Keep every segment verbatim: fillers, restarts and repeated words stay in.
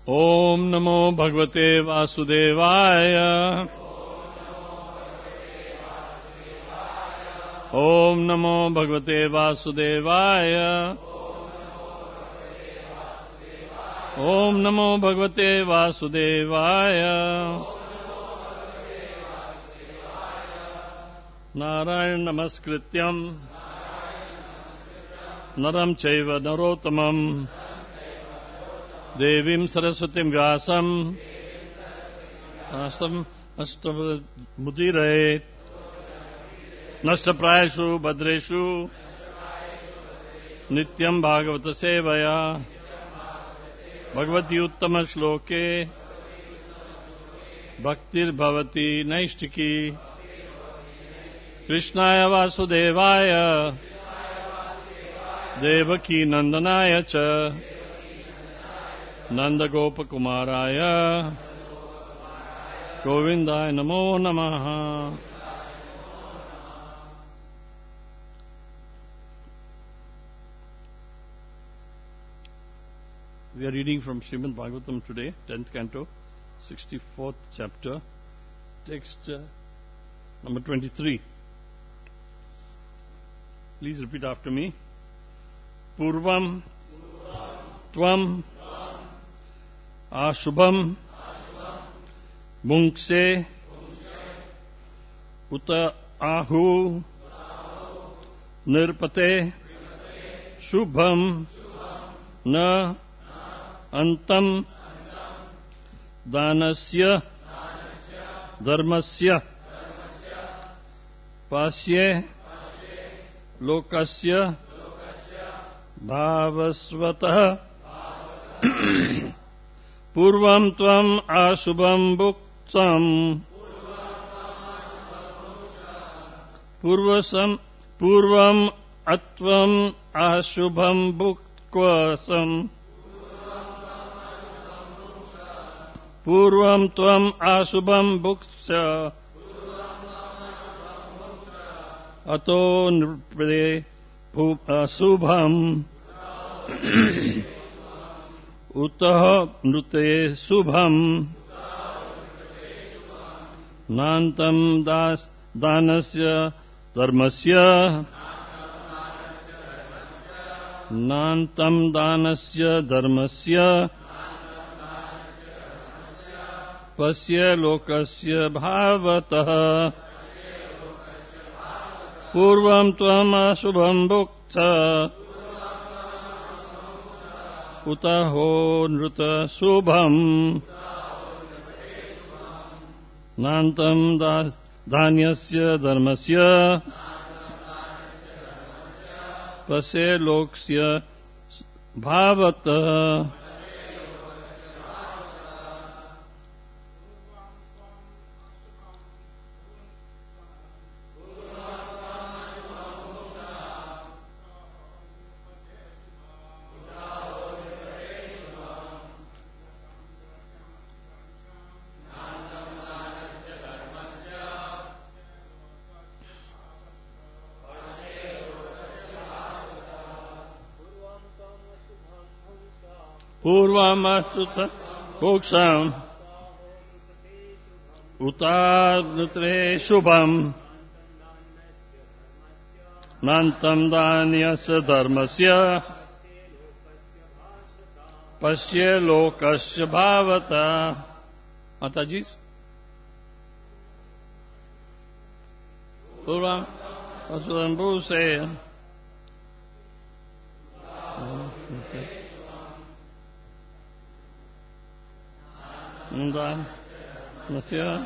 ओम नमो भगवते वासुदेवाय। ओम नमो भगवते वासुदेवाय। ओम नमो भगवते वासुदेवाय। नारायण नमस्कृत्यं नरं चैव नरोत्तमं देवीं सरस्वतीं व्यासं अष्टमुदीरयेत् नष्टप्रायेषु भद्रेषु नित्यं भागवत सेवया भगवती उत्तम श्लोके भक्तिर्भवति नैष्टिकी। कृष्णाय वासुदेवाय देवकी नंदनाय च नंदगोपकुमाराय गोविंदाय नमो नमः। We are reading from Srimad Bhagavatam today, tenth canto, sixty-fourth chapter, text uh, number twenty-three. Please repeat after me. Purvam Tvam Ashubham Bunkse Uta Ahu Nirpate Shubham Na Antam Danasya Dharmasya Pasye Lokasya Bhavasvatah Purvam Tvam Ashubham Bhuktam Purvasam Purvam Atvam Ashubham Bhuktvasam Purvam Tvam Ashubham Bhuksya Ato Nrupre Subham Utah Nrute Subham Nantam Das Danasya Dharmasya Nantam Danasya Dharmasya Pasya Lokasya Bhavatah Purvam Tvam Ashubham Bhukta Utaho Nruta Subham Nantam Dhanyasya Dharmasya Pasya Loksya Bhavata. Purvam Ashubham Bhuksam Utadnutre Shubham Nantam Dhanyasya Dharmasya Pasya Lokasya Bhavata. Matajis. Purvam Ashubham Bhuksam Nanda Nasya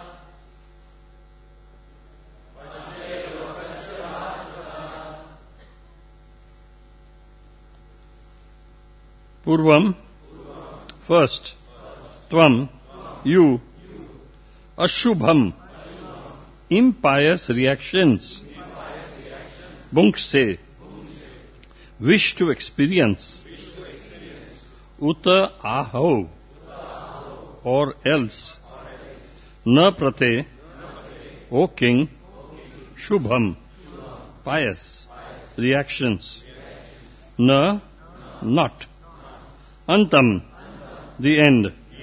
Purvam, first. Tvam, you. Ashubham, impious reactions. Bunkse, wish to experience. Uta aho, or else. Na prate, O king. Shubham, pious reactions. Na, not. Antam, the end.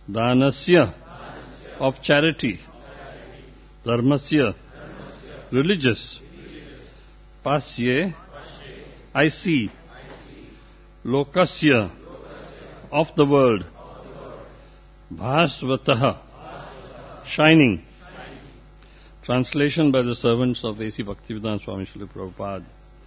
Dhanasya, of charity. Dharmasya, religious. Pasye, I see. Lokasya, of the world. Bhasvataha, shining. Translation by the servants of A C Bhaktivedanta Swami Srila Prabhupada.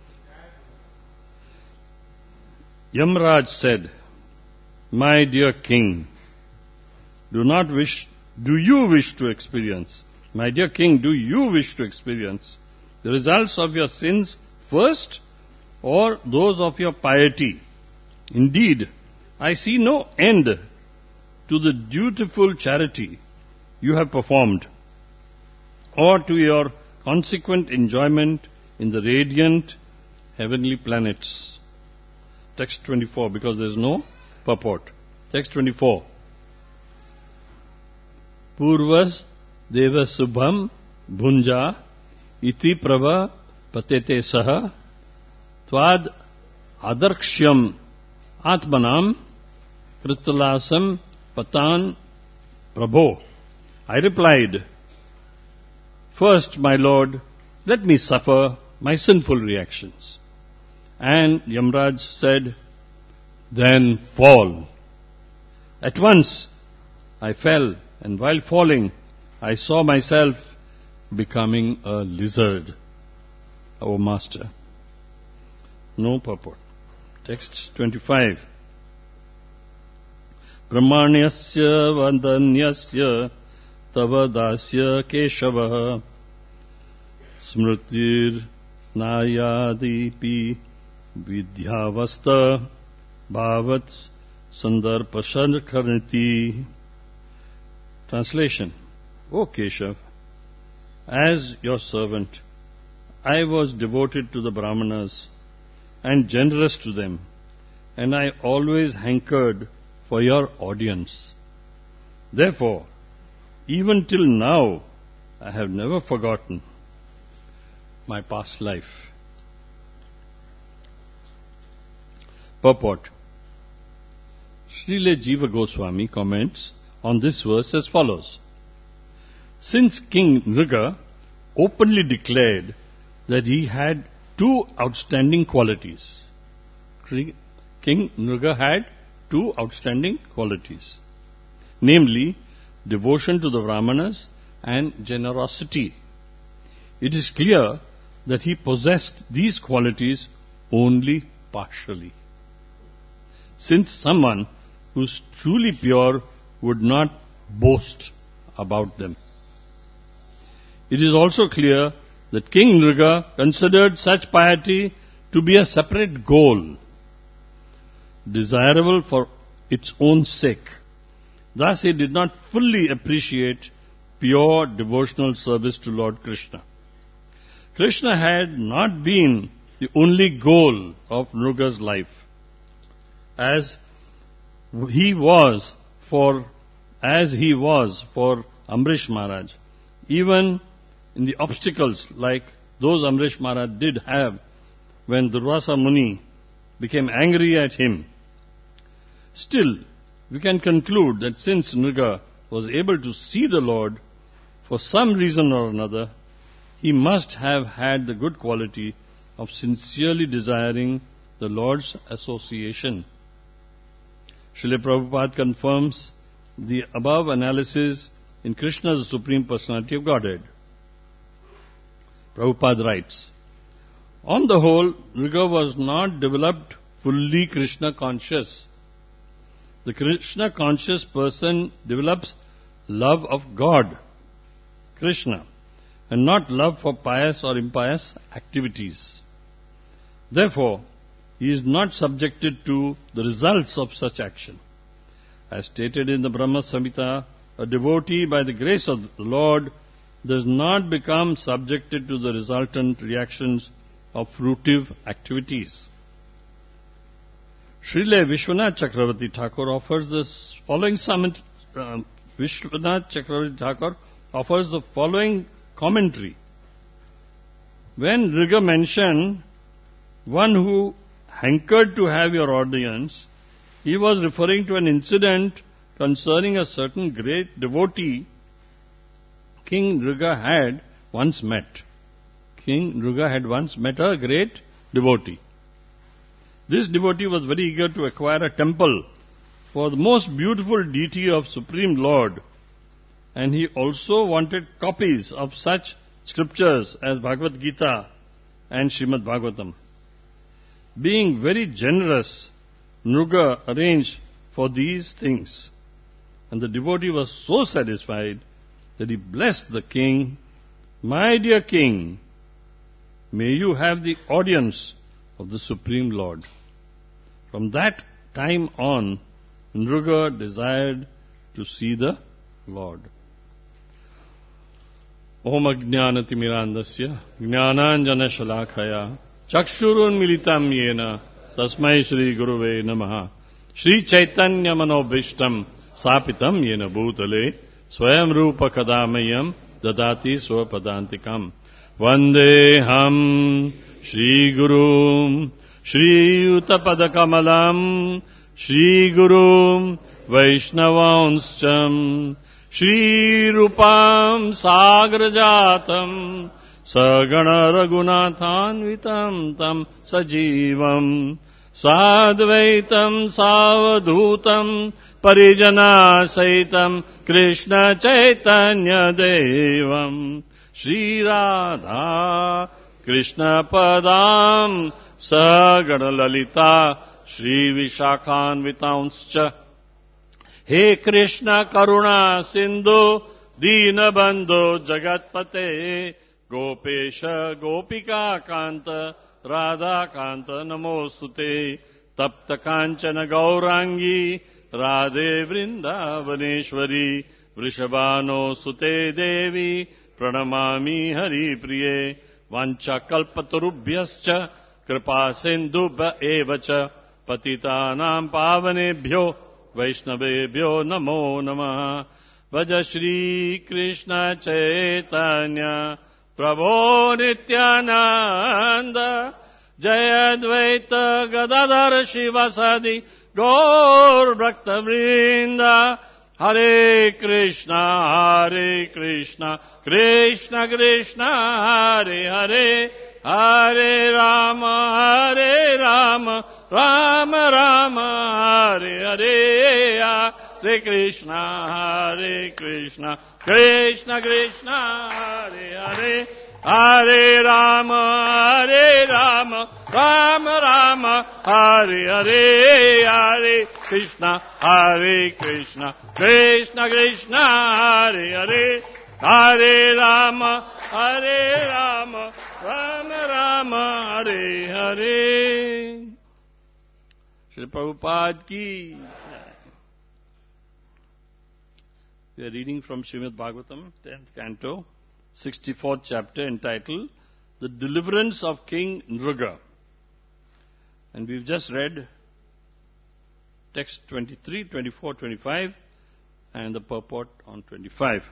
Yamraj said, "My dear king, do not wish, do you wish to experience, my dear king, do you wish to experience the results of your sins first or those of your piety? Indeed, I see no end to the dutiful charity you have performed, or to your consequent enjoyment in the radiant heavenly planets." Text twenty-four, because there is no purport. Text twenty-four. Purvas deva subham bhunja iti prava patete saha tvad adarkshyam atmanam kritalasam patan prabho. I replied, "First, my Lord, let me suffer my sinful reactions." And Yamraj said, "Then fall." At once I fell, and while falling, I saw myself becoming a lizard. Our master. No purport. Text twenty-five. Brahmanyasya vandanyasya tava dasya keshava smritir nayadipi Vidyavasta bhavat sandarpashar karniti. Translation. O Keshav, as your servant, I was devoted to the Brahmanas and generous to them, and I always hankered for your audience. Therefore, even till now, I have never forgotten my past life. Purport. Srila Jiva Goswami comments on this verse as follows. Since King Nriga openly declared that he had two outstanding qualities, King Nriga had two outstanding qualities, namely devotion to the Brahmanas and generosity. It is clear that he possessed these qualities only partially, since someone who is truly pure would not boast about them. It is also clear that King Nriga considered such piety to be a separate goal, desirable for its own sake. Thus he did not fully appreciate pure devotional service to Lord Krishna. Krishna had not been the only goal of Nriga's life, as he was for as he was for Amrish Maharaj. Even in the obstacles like those Amrish Maharaj did have when Durvasa Muni became angry at him, still we can conclude that since Nriga was able to see the Lord for some reason or another, he must have had the good quality of sincerely desiring the Lord's association. Srila Prabhupada confirms the above analysis in Krishna's Supreme Personality of Godhead. Prabhupada writes, on the whole, Nriga was not developed fully Krishna conscious. The Krishna conscious person develops love of God, Krishna, and not love for pious or impious activities. Therefore, he is not subjected to the results of such action. As stated in the Brahma Samhita, a devotee by the grace of the Lord does not become subjected to the resultant reactions of fruitive activities. Srila Vishwanath Chakravarti Thakur offers this following summit, uh, Vishwanath Chakravarti Thakur offers the following commentary. When Nriga mentioned one who hankered to have your audience, he was referring to an incident concerning a certain great devotee King Nriga had once met. King Nriga had once met a great devotee. This devotee was very eager to acquire a temple for the most beautiful deity of Supreme Lord, and he also wanted copies of such scriptures as Bhagavad Gita and Srimad Bhagavatam. Being very generous, Nriga arranged for these things, and the devotee was so satisfied that he blessed the king, "My dear king, may you have the audience of the Supreme Lord." From that time on, Nriga desired to see the Lord. Om Ajnanatimirandasya Jnananjana Shalakaya Chakshurun Militam Yena Tasmai Shri Guruve Namaha Shri Chaitanya Manobhishtam Sapitam Yena Bhutale Swayam Rupa Kadamayam Dadati Swapadantikam Vandeham Shri Gurum Shri Utapadakamalam Shri Gurum Vaishnavaunscham Shri Rupam Sagrajatam Sagana Raghunathanvitam Tam Sajivam Sadvaitam Savadhutam Parijana Saitam Krishna Chaitanya Devam Shri Radha Krishna Padam Sagana Lalita Shri Vishakhanvitanscha He Krishna Karuna Sindhu Dina Bandhu Jagatpate Gopesha Gopika Kanta Radha Kanta Namostute Tapta Kanchana Gaurangi Radhe Vrindavaneshwari Vrishabhano Sute Devi Pranamami Hari Priye Vancha Kalpatarubhyascha Kripa Sindhubha Evacha Patitanam Pavanebhyo Vaishnavebhyo Namo Namaha Vaja Shri Krishna Chaitanya Prabhu Nityananda Jaya Dvaita Gadadhar Shivasadi Gaur Bhakta Vrinda Hare Krishna Hare Krishna Krishna Krishna Hare Hare Hare Rama Hare Rama Rama Rama Hare Hare Hare Krishna Hare Krishna Krishna Krishna Hare Hare Hare Rama Hare Rama Rama Rama Hare Hare Hare Krishna Hare Krishna Krishna Krishna Hare Hare Hare Rama Hare Rama Rama Rama Hare Hare. Shri Prabhupada ki. We are reading from Srimad Bhagavatam, tenth canto, sixty-fourth chapter, entitled The Deliverance of King Nriga. And we've just read text twenty-three, twenty-four, twenty-five and the purport on twenty-five.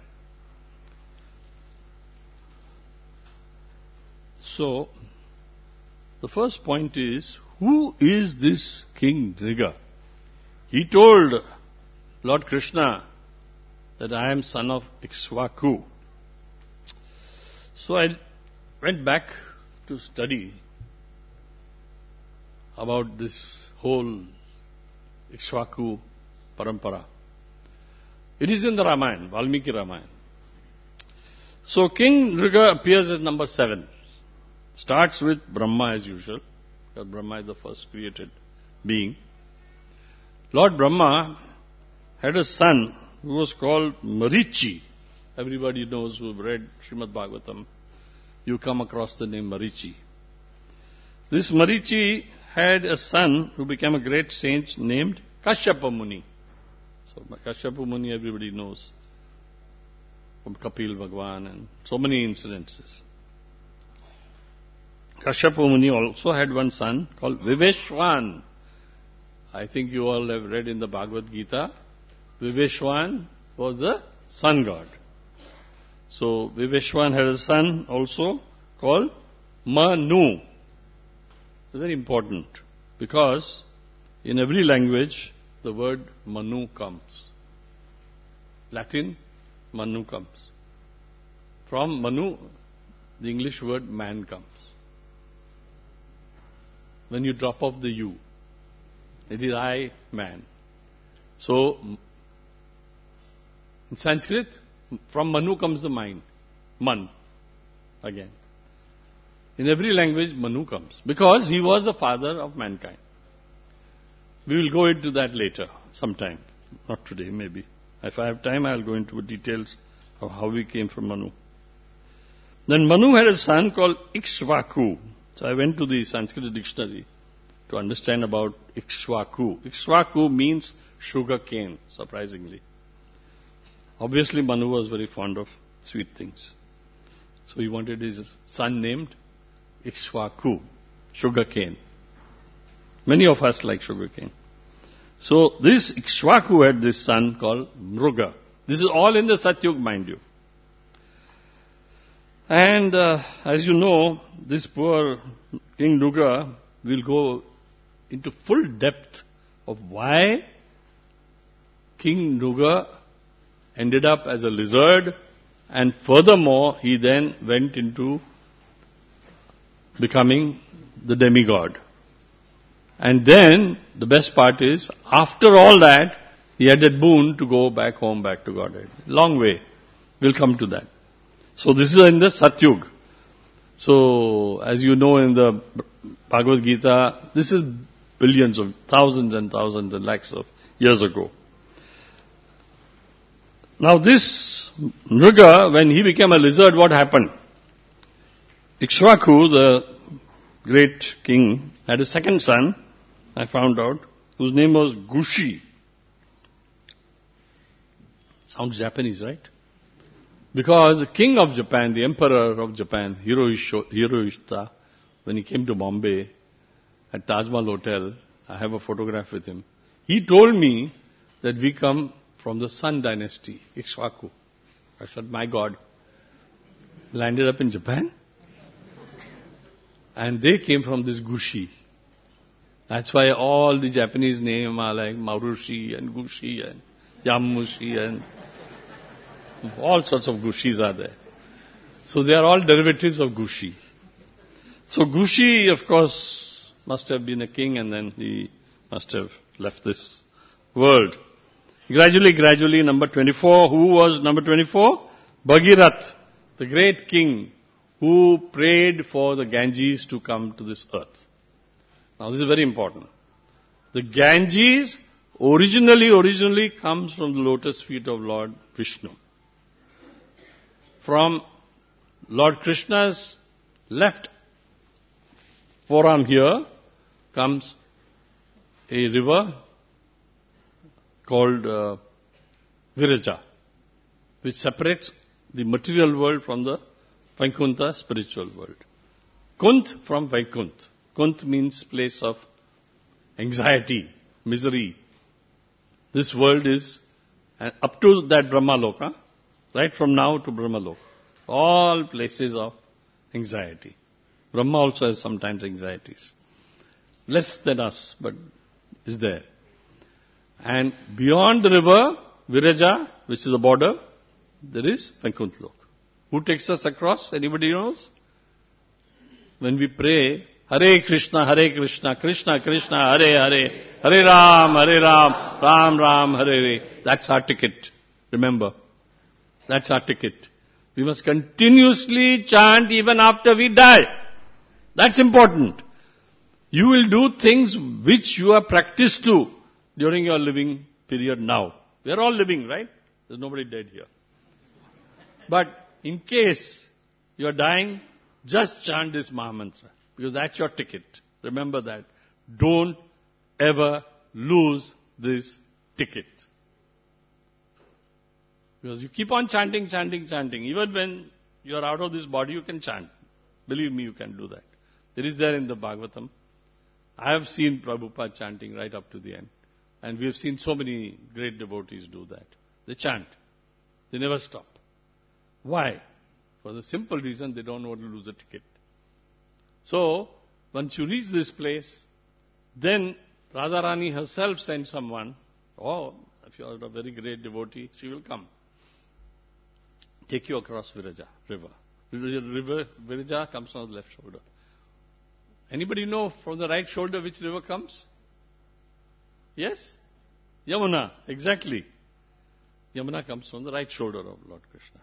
So, the first point is, who is this King Nriga? He told Lord Krishna that I am son of Ikshvaku. So I went back to study about this whole Ikshvaku parampara. It is in the Ramayana, Valmiki Ramayana. So King Nriga appears as number seven. Starts with Brahma as usual, because Brahma is the first created being. Lord Brahma had a son who was called Marichi. Everybody knows who have read Srimad Bhagavatam. You come across the name Marichi. This Marichi had a son who became a great saint named Kashyapa Muni. So Kashyapa Muni everybody knows from Kapil Bhagwan and so many incidences. Kashyapa Muni also had one son called Viveshwan. I think you all have read in the Bhagavad Gita. Viveshwan was the sun god. So Viveshwan had a son also called Manu. It's very important because in every language the word Manu comes. Latin, Manu comes. From Manu, the English word man comes. When you drop off the U, it is I, man. So, in Sanskrit, from Manu comes the mind. Man, again. In every language, Manu comes. Because he was the father of mankind. We will go into that later, sometime. Not today, maybe. If I have time, I will go into details of how we came from Manu. Then Manu had a son called Ikshvaku. So I went to the Sanskrit dictionary to understand about Ikshvaku. Ikshvaku means sugar cane, surprisingly. Obviously, Manu was very fond of sweet things. So he wanted his son named Ikshvaku, sugar cane. Many of us like sugar cane. So this Ikshvaku had this son called Mruga. This is all in the Satyug, mind you. And uh, as you know, this poor King Mruga will go into full depth of why King Mruga ended up as a lizard, and furthermore, he then went into becoming the demigod. And then, the best part is, after all that, he had that boon to go back home, back to Godhead. Long way. We'll come to that. So this is in the Satyug. So, as you know in the Bhagavad Gita, this is billions of, thousands and thousands and lakhs of years ago. Now this Mruga, when he became a lizard, what happened? Ikshvaku, the great king, had a second son, I found out, whose name was Gushi. Sounds Japanese, right? Because the king of Japan, the emperor of Japan, Hirohito, when he came to Bombay, at Taj Mahal Hotel, I have a photograph with him. He told me that we come from the Sun dynasty, Ikshvaku. I said, my God, landed up in Japan? And they came from this Gushi. That's why all the Japanese names are like Marushi and Gushi and Yamushi and all sorts of Gushis are there. So they are all derivatives of Gushi. So Gushi, of course, must have been a king and then he must have left this world. Gradually, gradually, number twenty-four, who was number twenty-four? Bhagirath, the great king who prayed for the Ganges to come to this earth. Now this is very important. The Ganges originally, originally comes from the lotus feet of Lord Vishnu. From Lord Krishna's left forearm here comes a river called uh, Viraja, which separates the material world from the Vaikuntha spiritual world. Kunt from Vaikunt. Kunt means place of anxiety, misery. This world is uh, up to that Brahmaloka, right from now to Brahmaloka. All places of anxiety. Brahma also has sometimes anxieties. Less than us, but is there. And beyond the river, Viraja, which is the border, there is Vaikuntha. Who takes us across? Anybody knows? When we pray, Hare Krishna, Hare Krishna, Krishna Krishna, Hare Hare, Hare Ram, Hare Ram, Ram Ram, Hare Hare. That's our ticket. Remember. That's our ticket. We must continuously chant even after we die. That's important. You will do things which you are practiced to during your living period now. We are all living, right? There's nobody dead here. But in case you are dying, just chant this Mahamantra. Because that's your ticket. Remember that. Don't ever lose this ticket. Because you keep on chanting, chanting, chanting. Even when you are out of this body, you can chant. Believe me, you can do that. It is there in the Bhagavatam. I have seen Prabhupada chanting right up to the end. And we have seen so many great devotees do that. They chant. They never stop. Why? For the simple reason they don't want to lose a ticket. So, once you reach this place, then Radharani herself sent someone, or If you are a very great devotee, she will come. Take you across Viraja river. River Viraja comes on the left shoulder. Anybody know from the right shoulder which river comes? Yes? Yamuna, exactly. Yamuna comes from the right shoulder of Lord Krishna.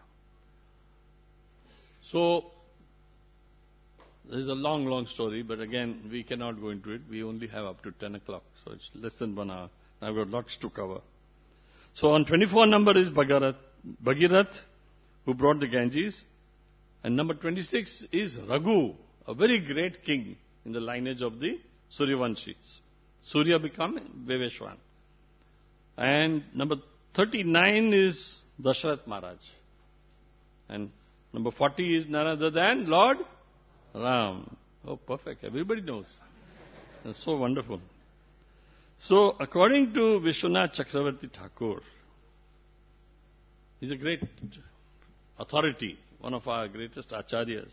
So, there is a long, long story, but again, we cannot go into it. We only have up to ten o'clock, so it's less than one hour. I've got lots to cover. So, on twenty-four number is Bhagirath, Bhagirath, who brought the Ganges. And number twenty-six is Raghu, a very great king in the lineage of the Suryavanshis. Surya became Veveshwan. And number thirty-nine is Dasharath Maharaj. And number forty is none other than Lord Ram. Oh, perfect. Everybody knows. That's so wonderful. So, according to Vishwanath Chakravarti Thakur, he's a great authority, one of our greatest acharyas.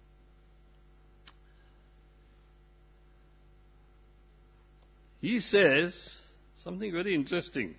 He says something very interesting,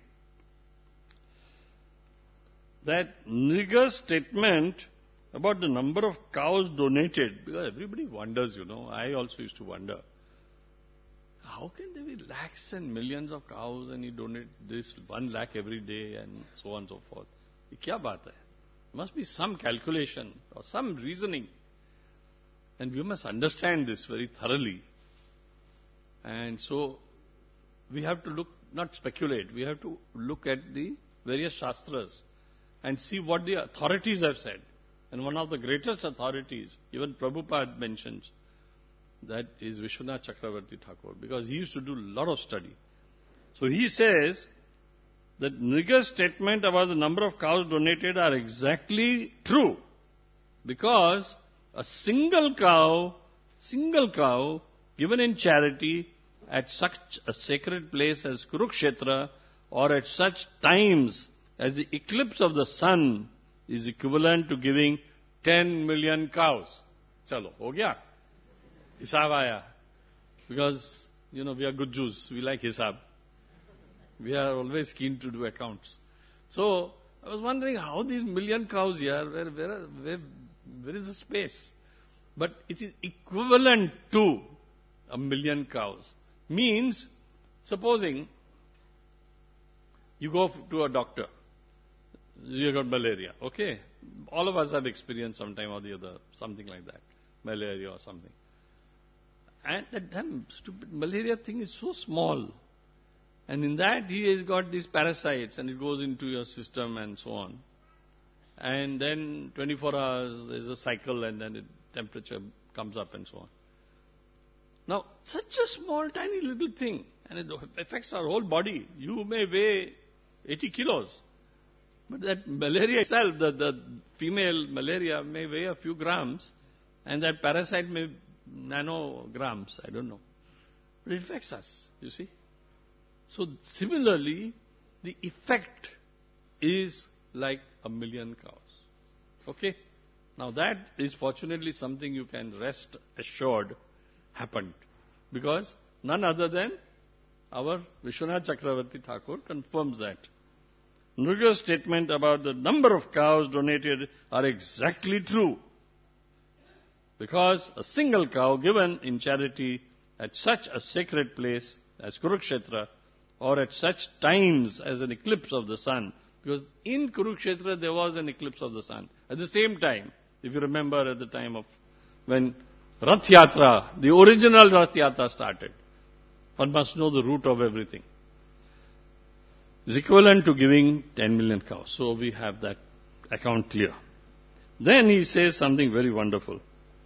that Nriga's statement about the number of cows donated, because everybody wonders, you know, I also used to wonder, how can there be lakhs and millions of cows and you donate this one lakh every day and so on and so forth? Ye kya baat hai? There must be some calculation or some reasoning. And we must understand this very thoroughly. And so, we have to look, not speculate, we have to look at the various shastras and see what the authorities have said. And one of the greatest authorities, even Prabhupada mentions, that is Vishwanath Chakravarti Thakur, because he used to do a lot of study. So he says that Nriga's statement about the number of cows donated are exactly true, because a single cow, single cow given in charity at such a sacred place as Kurukshetra or at such times as the eclipse of the sun is equivalent to giving ten million cows. Chalo, ho gaya? Hisab aaya. Because, you know, we are good Jews. We like hisab. We are always keen to do accounts. So, I was wondering how these million cows here, where, where, where, where is the space? But it is equivalent to a million cows. Means, supposing you go to a doctor, you got malaria, okay? All of us have experienced sometime or the other, something like that, malaria or something. And that damn stupid malaria thing is so small. And in that he has got these parasites and it goes into your system and so on. And then twenty-four hours there's a cycle and then the temperature comes up and so on. Now, such a small, tiny little thing, and it affects our whole body. You may weigh eighty kilos, but that malaria itself, the, the female malaria may weigh a few grams, and that parasite may nanograms, I don't know. But it affects us, you see. So, similarly, the effect is like a million cows. Okay? Now, that is fortunately something you can rest assured happened, because none other than our Vishwanath Chakravarti Thakur confirms that. Nriga's statement about the number of cows donated are exactly true, because a single cow given in charity at such a sacred place as Kurukshetra or at such times as an eclipse of the sun, because in Kurukshetra there was an eclipse of the sun. At the same time, if you remember at the time of when Rath Yatra, the original Rath Yatra started. One must know the root of everything. It's equivalent to giving ten million cows. So we have that account clear. Then he says something very wonderful.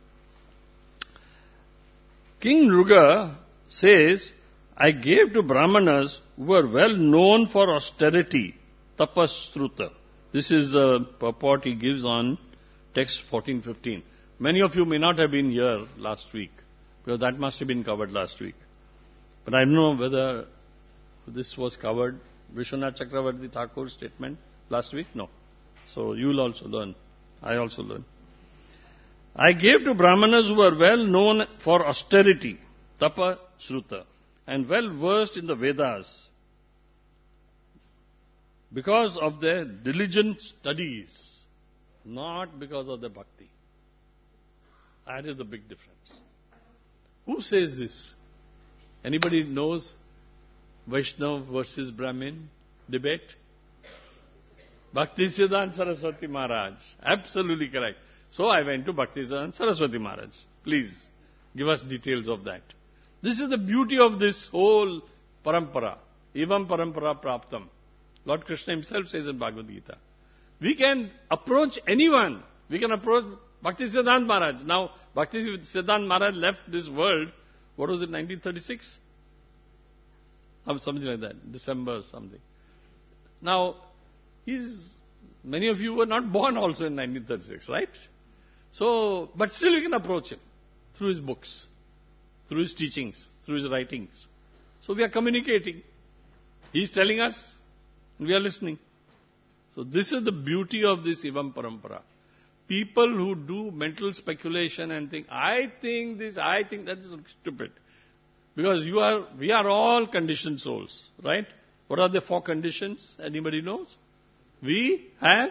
King Nriga says, I gave to Brahmanas who were well known for austerity, tapasruta. This is the purport he gives on text fourteen fifteen. Many of you may not have been here last week, because that must have been covered last week. But I don't know whether this was covered, Vishwanath Chakravarti Thakur's statement last week. No. So you will also learn. I also learn. I gave to Brahmanas who were well known for austerity, tapa, shruta, and well versed in the Vedas. because of their diligent studies, not because of their bhakti. That is the big difference. Who says this? Anybody knows Vaishnav versus Brahmin debate? Bhaktisiddhanta Saraswati Maharaj. Absolutely correct. So I went to Bhaktisiddhanta Saraswati Maharaj. Please give us details of that. This is the beauty of this whole parampara. Evam parampara praptam. Lord Krishna himself says in Bhagavad Gita. We can approach anyone. We can approach Bhaktisiddhanta Maharaj. Now, Bhaktisiddhanta Maharaj left this world, what was it, nineteen thirty-six? Or something like that. December something. Now, he's, many of you were not born also in nineteen thirty-six, right? So, but still we can approach him through his books, through his teachings, through his writings. So we are communicating. He's telling us, and we are listening. So this is the beauty of this Evam Parampara. People who do mental speculation and think, I think this, I think that is stupid. Because you are, we are all conditioned souls, right? What are the four conditions? Anybody knows? We have,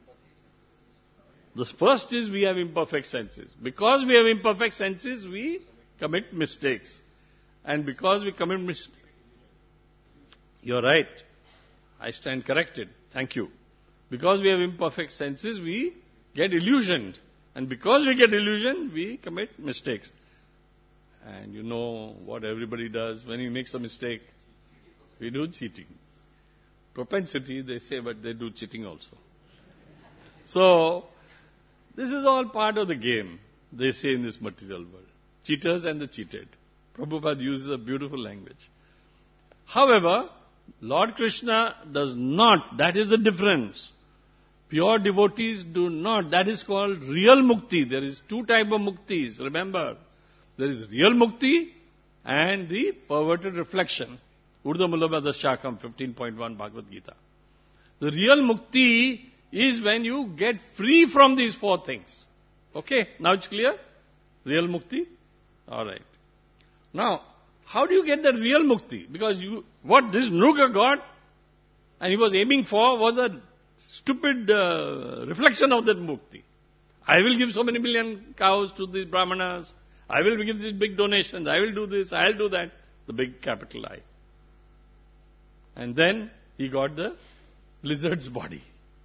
the first is we have imperfect senses. Because we have imperfect senses, we commit mistakes. And because we commit mistakes, you're right. I stand corrected. Thank you. Because we have imperfect senses, we get illusioned. And because we get illusioned, we commit mistakes. And you know what everybody does when he makes a mistake. We do cheating. Propensity, they say, but they do cheating also. So, this is all part of the game, they say in this material world. Cheaters and the cheated. Prabhupada uses a beautiful language. However, Lord Krishna does not. That is the difference. Pure devotees do not. That is called real mukti. There is two types of muktis, remember. There is real mukti and the perverted reflection. Urdhva Mulabhadra Shakam, fifteen point one Bhagavad Gita. The real mukti is when you get free from these four things. Okay, now it's clear? Real mukti? Alright. Now, how do you get the real mukti? Because you, what this Nruga got, and he was aiming for, was a stupid uh, reflection of that mukti. I will give so many million cows to the brahmanas. I will give these big donations. I will do this. I will do that. The big capital I. And then he got the lizard's body,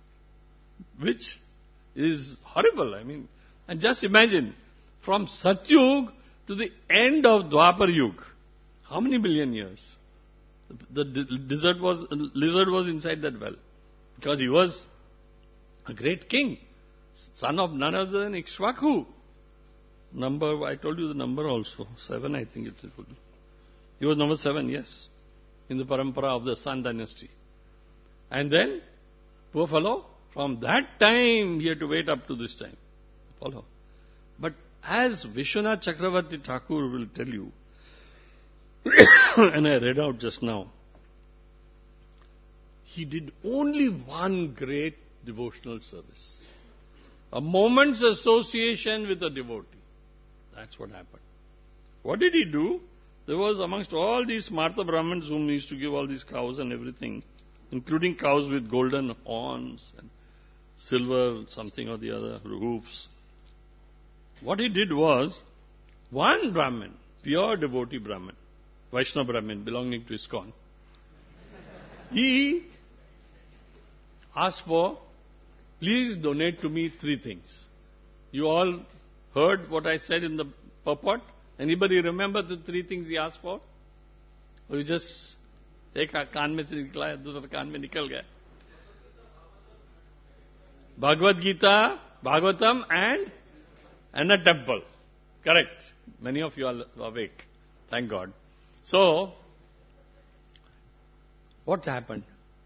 which is horrible. I mean, and just imagine, from Satyug to the end of Dwapar Yuga, how many million years? The, the lizard was, lizard was inside that well. Because he was a great king, son of none other than Ikshvaku. Number, I told you the number also, seven I think it is. He was number seven, yes, in the parampara of the Sun dynasty. And then, poor fellow, from that time he had to wait up to this time. Follow. But as Vishwanath Chakravarti Thakur will tell you, and I read out just now, he did only one great devotional service. A moment's association with a devotee. That's what happened. What did he do? There was amongst all these Smartha Brahmins whom he used to give all these cows and everything, including cows with golden horns and silver something or the other hoofs. What he did was, one Brahmin, pure devotee Brahmin, Vaishnava Brahmin belonging to ISKCON, he asked for, please donate to me three things. You all heard what I said in the purport? Anybody remember the three things he asked for? Or you just, एक कान में से निकला है, दूसरा कान में निकल गया. Bhagavad Gita, Bhagavatam and, and a temple. Correct. Many of you are awake. Thank God. So, what happened?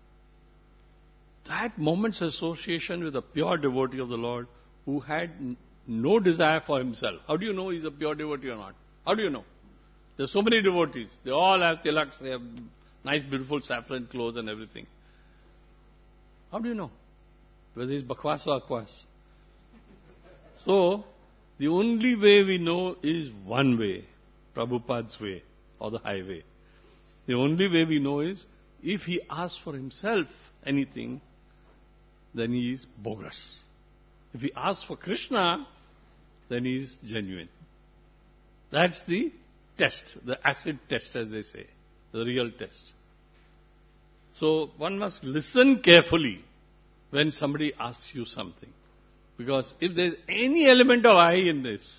That moment's association with a pure devotee of the Lord who had no desire for himself. How do you know he's a pure devotee or not? How do you know? There are so many devotees. They all have tilaks, they have nice beautiful saffron clothes and everything. How do you know? Whether he's bakwas or akwas. So, the only way we know is one way. Prabhupada's way or the highway. The only way we know is if he asks for himself anything, then he is bogus. If he asks for Krishna, then he is genuine. That's the test, the acid test, as they say, the real test. So one must listen carefully when somebody asks you something. Because if there is any element of I in this,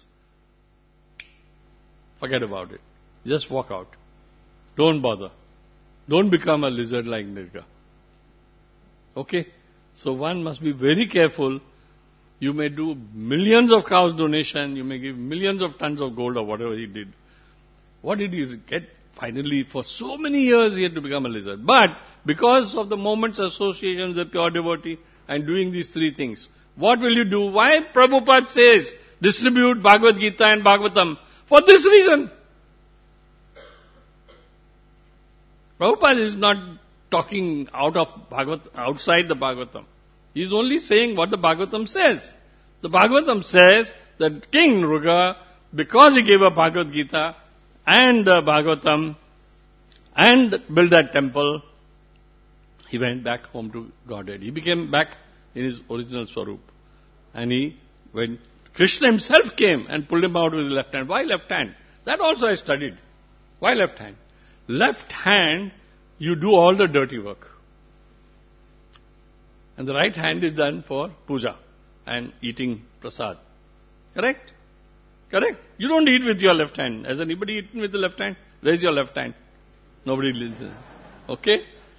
forget about it. Just walk out. Don't bother. Don't become a lizard like Nirga. Okay? So one must be very careful. You may do millions of cows donation, you may give millions of tons of gold or whatever he did. What did he get? Finally, for so many years he had to become a lizard. But because of the moment's association with the pure devotee and doing these three things, what will you do? Why Prabhupada says, distribute Bhagavad Gita and Bhagavatam? For this reason. Prabhupada is not talking out of Bhagavat, outside the Bhagavatam. He is only saying what the Bhagavatam says. The Bhagavatam says that King Nruga, because he gave up Bhagavad Gita and uh, Bhagavatam and built that temple, he went back home to Godhead. He became back in his original Swarup. And he, when Krishna himself came and pulled him out with his left hand. Why left hand? That also I studied. Why left hand? Left hand, you do all the dirty work. And the right hand is done for puja and eating prasad. Correct? Correct? You don't eat with your left hand. Has anybody eaten with the left hand? Raise your left hand. Nobody listens. Okay?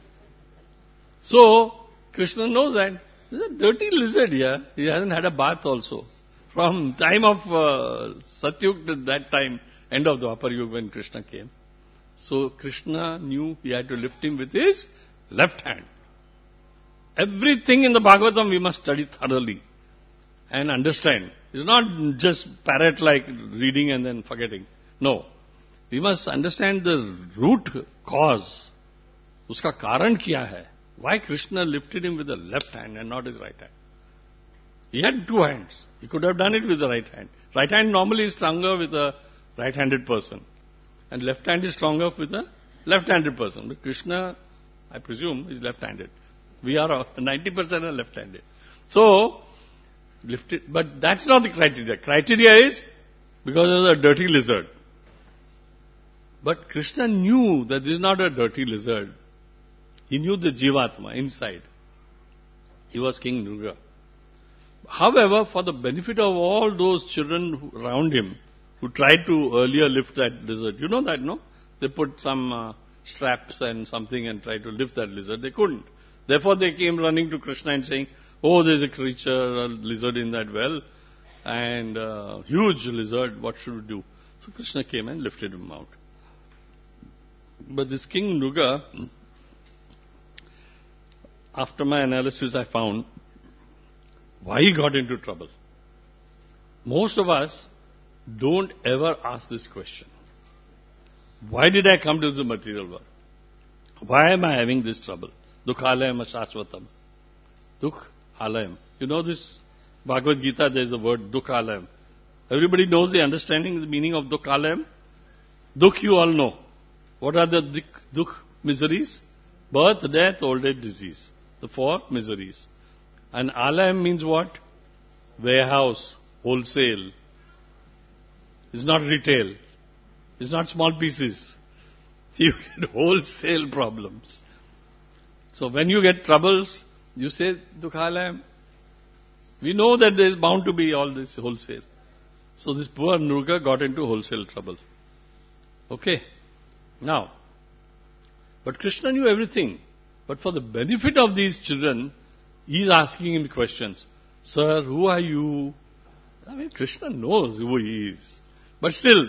So, Krishna knows that. There's a dirty lizard here. He hasn't had a bath also. From time of uh, Satyug to that time, end of the Dwapar Yuga when Krishna came. So, Krishna knew he had to lift him with his left hand. Everything in the Bhagavatam we must study thoroughly and understand. It's not just parrot-like reading and then forgetting. No. We must understand the root cause. Uska karan kya hai? Why Krishna lifted him with the left hand and not his right hand? He had two hands. He could have done it with the right hand. Right hand normally is stronger with a right-handed person. And left hand is stronger with a left-handed person. But Krishna, I presume, is left-handed. We are ninety percent are left-handed. So, lifted, but that's not the criteria. Criteria is because of a dirty lizard. But Krishna knew that this is not a dirty lizard. He knew the Jivatma inside. He was King Nruga. However, for the benefit of all those children who, around him, who tried to earlier lift that lizard, you know that, no? They put some uh, straps and something and tried to lift that lizard. They couldn't. Therefore, they came running to Krishna and saying, oh, there's a creature, a lizard in that well, and uh, huge lizard, what should we do? So Krishna came and lifted him out. But this King Nruga, after my analysis, I found why he got into trouble. Most of us don't ever ask this question. Why did I come to the material world? Why am I having this trouble? Dukhalayam ashashvatam. Dukh alayam. You know this Bhagavad Gita, there is the word Dukhalayam. Everybody knows the understanding, the meaning of Dukhalayam? Dukh you all know. What are the duk, dukh miseries? Birth, death, old age, disease. The four miseries. And alayam means what? Warehouse, wholesale. It's not retail. It's not small pieces. You get wholesale problems. So when you get troubles, you say, Dukhalayam. We know that there is bound to be all this wholesale. So this poor Nruga got into wholesale trouble. Okay. Now, but Krishna knew everything. But for the benefit of these children, he is asking him questions. Sir, who are you? I mean, Krishna knows who he is. But still,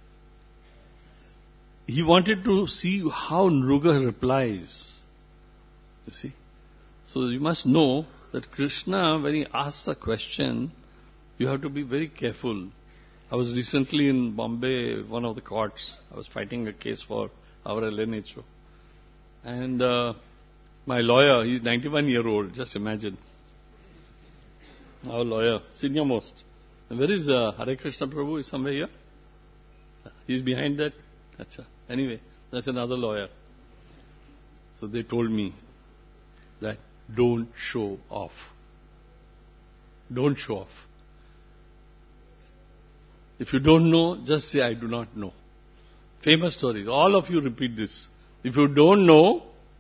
he wanted to see how Nruga replies. You see? So you must know that Krishna, when he asks a question, you have to be very careful. I was recently in Bombay, one of the courts. I was fighting a case for our L N H O. And uh, my lawyer, he's ninety-one year old, just imagine. Our lawyer, senior most. And where is uh, Hare Krishna Prabhu? Is somewhere here? He's behind that? Achha. Anyway, that's another lawyer. So they told me, that don't show off. Don't show off. If you don't know, just say, I do not know. Famous stories. All of you repeat this. If you don't know,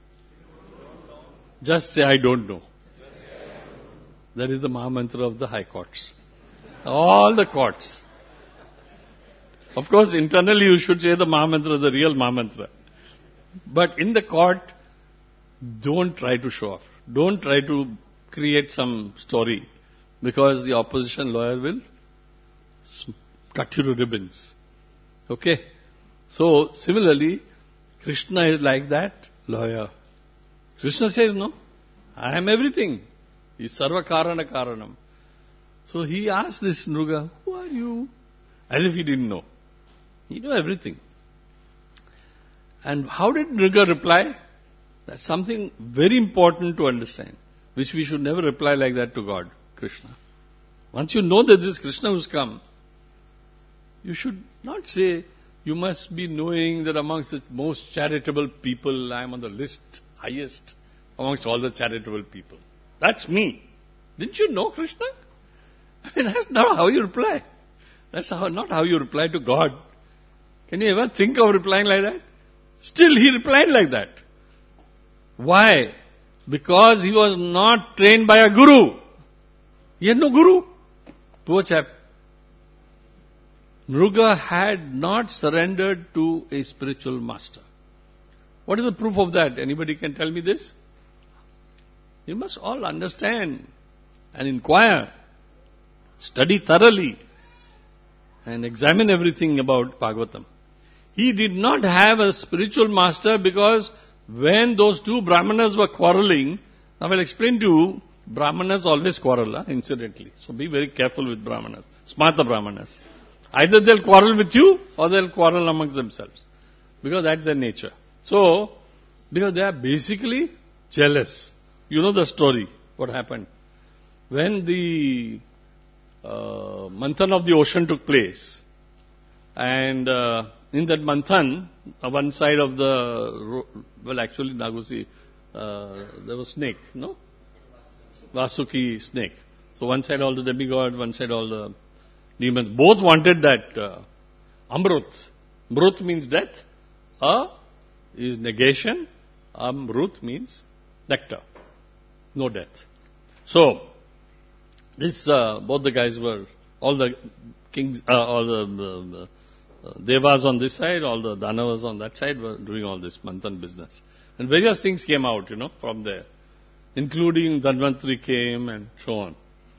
just say, I don't know. That is the Mahamantra of the high courts. All the courts. Of course, internally you should say the Mahamantra, the real Mahamantra. But in the court, don't try to show off. Don't try to create some story, because the opposition lawyer will cut you to ribbons. Okay? So, similarly, Krishna is like that lawyer. Krishna says, no, I am everything. He is Sarva Karana Karanam. So he asked this Nruga, who are you? As if he didn't know. He knew everything. And how did Nruga reply? That's something very important to understand, which we should never reply like that to God, Krishna. Once you know that this is Krishna who's come, you should not say, you must be knowing that amongst the most charitable people, I am on the list, highest amongst all the charitable people. That's me. Didn't you know Krishna? I mean, that's not how you reply. That's how, not how you reply to God. Can you ever think of replying like that? Still, he replied like that. Why? Because he was not trained by a guru. He had no guru. Poor chap. Nruga had not surrendered to a spiritual master. What is the proof of that? Anybody can tell me this? You must all understand and inquire, study thoroughly, and examine everything about Bhagavatam. He did not have a spiritual master, because when those two Brahmanas were quarreling, I will explain to you, Brahmanas always quarrel, huh, incidentally. So be very careful with Brahmanas, smarta Brahmanas. Either they'll quarrel with you or they'll quarrel amongst themselves, because that's their nature. So, because they are basically jealous. You know the story, what happened. When the uh, Manthan of the ocean took place, and uh, in that Manthan, uh, one side of the, well actually Nagusi, uh, there was snake, no? Vasuki snake. So one side all the demigods, one side all the demons. Both wanted that uh, Amrut. Mrut means death. A is negation. Amrut means nectar. No death. So, this, uh, both the guys were, all the kings, uh, all the, the, the uh, Devas on this side, all the Danavas on that side were doing all this Manthan business. And various things came out, you know, from there. Including Dhanvantri came and so on.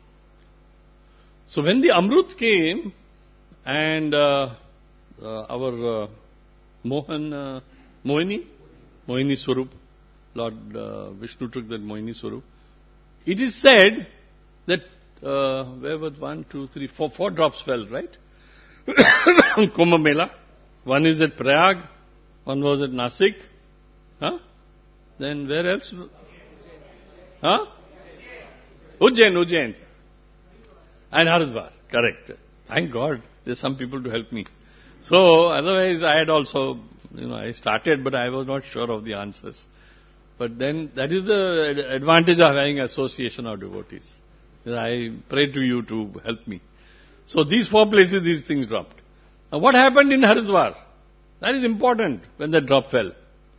So when the Amrut came, and uh, uh, our uh, Mohan, uh, Mohini, Mohini Swarup, Lord uh, Vishnu took that Mohini Swarup. It is said that, uh, where was one, two, three, four, four drops fell, right? Kumbh Mela. One is at Prayag, one was at Nasik. Huh? Then where else? Huh? Ujjain, Ujjain. And Haridwar, correct. Thank God, there's some people to help me. So, otherwise I had also, you know, I started, but I was not sure of the answers. But then, that is the advantage of having association of devotees. I pray to you to help me. So, these four places, these things dropped. Now, what happened in Haridwar? That is important, when the drop fell.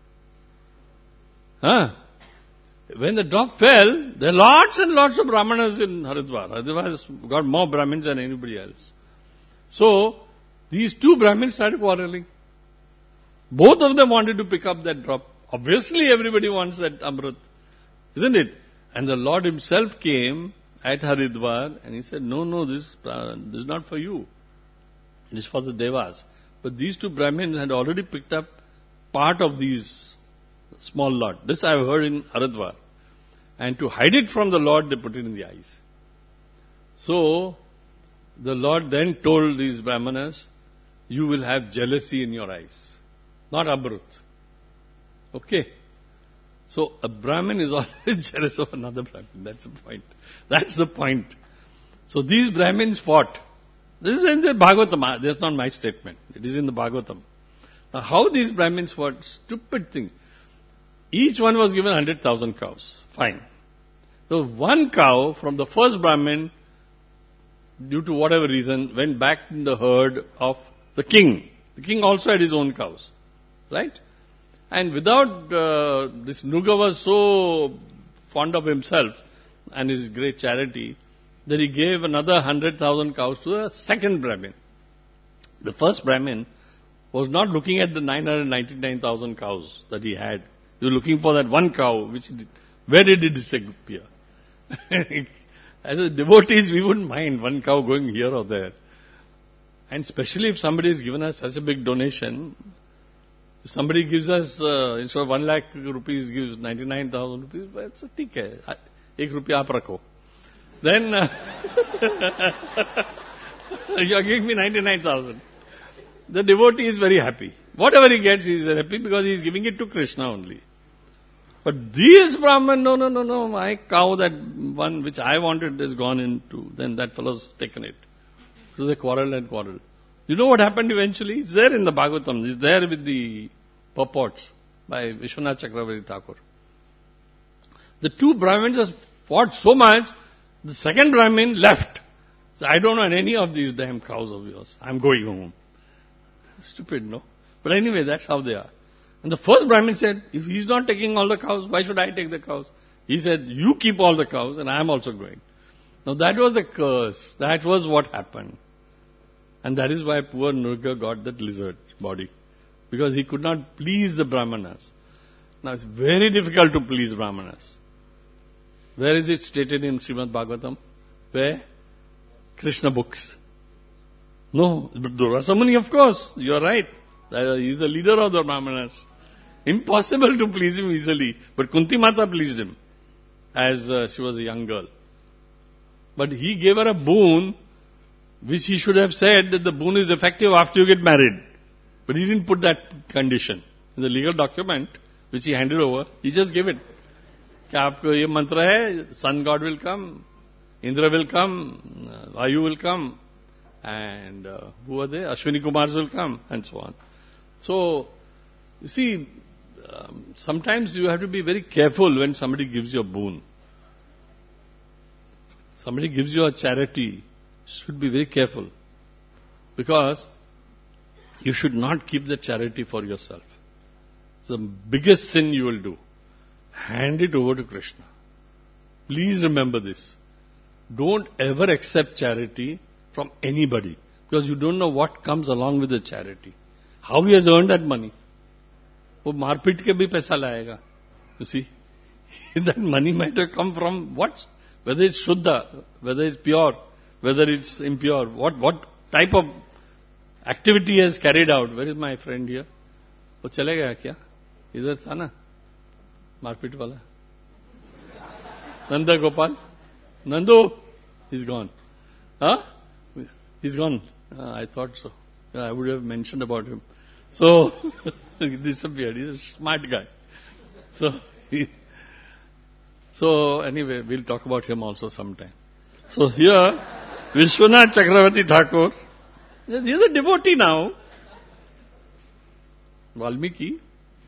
Huh? When the drop fell, there are lots and lots of Brahmanas in Haridwar. Haridwar has got more Brahmins than anybody else. So, these two Brahmins started quarreling. Both of them wanted to pick up that drop. Obviously, everybody wants that Amrit, isn't it? And the Lord himself came at Haridwar and he said, no, no, this, uh, this is not for you. It is for the Devas. But these two Brahmins had already picked up part of these small lot. This I have heard in Haridwar. And to hide it from the Lord, they put it in the eyes. So, the Lord then told these Brahmanas, you will have jealousy in your eyes, not Amrit. Okay? So, a Brahmin is always jealous of another Brahmin. That's the point. That's the point. So, these Brahmins fought. This is in the Bhagavatam. That's not my statement. It is in the Bhagavatam. Now, how these Brahmins fought? Stupid thing. Each one was given one hundred thousand cows. Fine. So one cow from the first Brahmin, due to whatever reason, went back in the herd of the king. The king also had his own cows. Right? And without, uh, this Nuga was so fond of himself and his great charity, that he gave another one hundred thousand cows to the second Brahmin. The first Brahmin was not looking at the nine hundred ninety-nine thousand cows that he had. He was looking for that one cow, which did, where did it disappear? As a devotees, we wouldn't mind one cow going here or there. And especially if somebody has given us such a big donation, if somebody gives us, uh, instead of one lakh rupees, gives ninety-nine thousand rupees, well, it's a ठीक है. एक रुपया आप रखो. Then, uh, you are giving me ninety-nine thousand. The devotee is very happy. Whatever he gets, he is happy because he is giving it to Krishna only. But these Brahman, no, no, no, no, my cow, that one which I wanted has gone into, then that fellow's taken it. So they quarreled and quarreled. You know what happened eventually? It's there in the Bhagavatam. It's there with the purports by Vishwanath Chakravarti Thakur. The two Brahmins have fought so much, the second Brahmin left. So I don't want any of these damn cows of yours. I'm going home. Stupid, no? But anyway, that's how they are. And the first Brahmin said, if he's not taking all the cows, why should I take the cows? He said, you keep all the cows and I am also going. Now that was the curse. That was what happened. And that is why poor Nurga got that lizard body. Because he could not please the Brahmanas. Now it's very difficult to please Brahmanas. Where is it stated in Srimad Bhagavatam? Where? Krishna books. No, but Durvasa Muni, of course, you are right. He is the leader of the Brahmanas. Impossible to please him easily. But Kunti Mata pleased him as uh, she was a young girl. But he gave her a boon, which he should have said that the boon is effective after you get married. But he didn't put that condition. In the legal document, which he handed over, he just gave it. कि आपको ये मंत्र है, sun god will come, Indra will come, Vayu will come, and uh, who are they? Ashwini Kumars will come, and so on. So, you see, um, sometimes you have to be very careful when somebody gives you a boon. Somebody gives you a charity, you should be very careful. Because you should not keep the charity for yourself. It's the biggest sin you will do. Hand it over to Krishna. Please remember this. Don't ever accept charity from anybody. Because you don't know what comes along with the charity. How he has earned that money. वो मारपीट के भी पैसा लाएगा. You see? That money might have come from what? Whether it's Shuddha, whether it's pure, whether it's impure. What, what type of activity he has carried out. Where is my friend here? वो चले गया क्या? इधर था ना? मारपीट वाला. Nanda Gopal? Nandu? He's gone. Huh? He's gone. Uh, I thought so. Yeah, I would have mentioned about him. So, he disappeared. He's a smart guy. So, he, so anyway, we'll talk about him also sometime. So here, Vishwanath Chakravarti Thakur, he's a devotee now. Valmiki.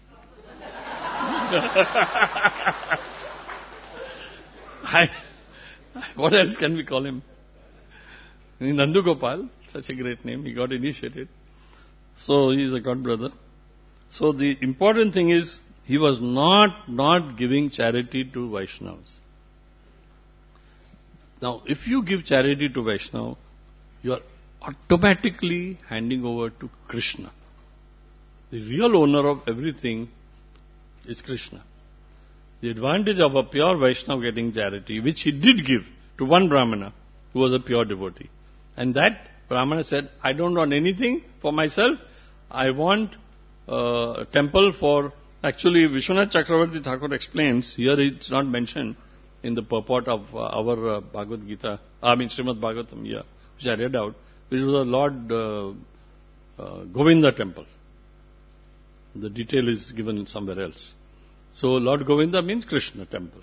I, what else can we call him? Nandu Gopal, such a great name, he got initiated. So he is a god brother. So the important thing is, he was not, not giving charity to Vaishnavas. Now, if you give charity to Vaishnava, you are automatically handing over to Krishna. The real owner of everything is Krishna. The advantage of a pure Vaishnava getting charity, which he did give to one Brahmana, who was a pure devotee. And that Brahmana said, I don't want anything for myself. I want uh, a temple for... Actually, Vishwanath Chakravarti Thakur explains, here it's not mentioned in the purport of uh, our uh, Bhagavad Gita, I mean Srimad Bhagavatam here, which I read out, which was a Lord uh, uh, Govinda temple. The detail is given somewhere else. So Lord Govinda means Krishna temple.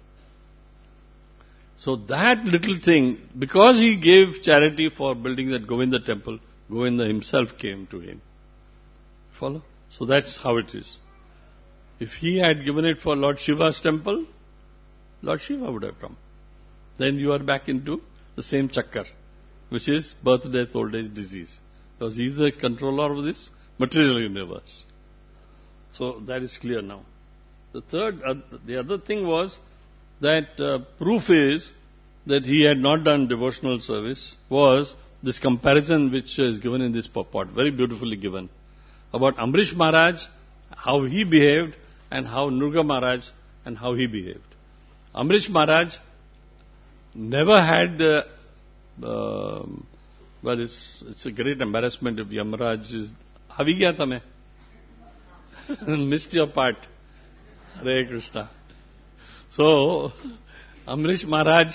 So that little thing, because he gave charity for building that Govinda temple, Govinda himself came to him. Follow? So that's how it is. If he had given it for Lord Shiva's temple, Lord Shiva would have come. Then you are back into the same chakkar, which is birth, death, old age, disease. Because he is the controller of this material universe. So that is clear now. The third, uh, the other thing was that uh, proof is that he had not done devotional service was this comparison which is given in this purport, very beautifully given, about Amrish Maharaj, how he behaved, and how Nrga Maharaj and how he behaved. Amrish Maharaj never had, uh, uh, well, it's, it's a great embarrassment if Yamaraj is, Havi gaya tha main? Missed your part. Hare Krishna. So, Amrish Maharaj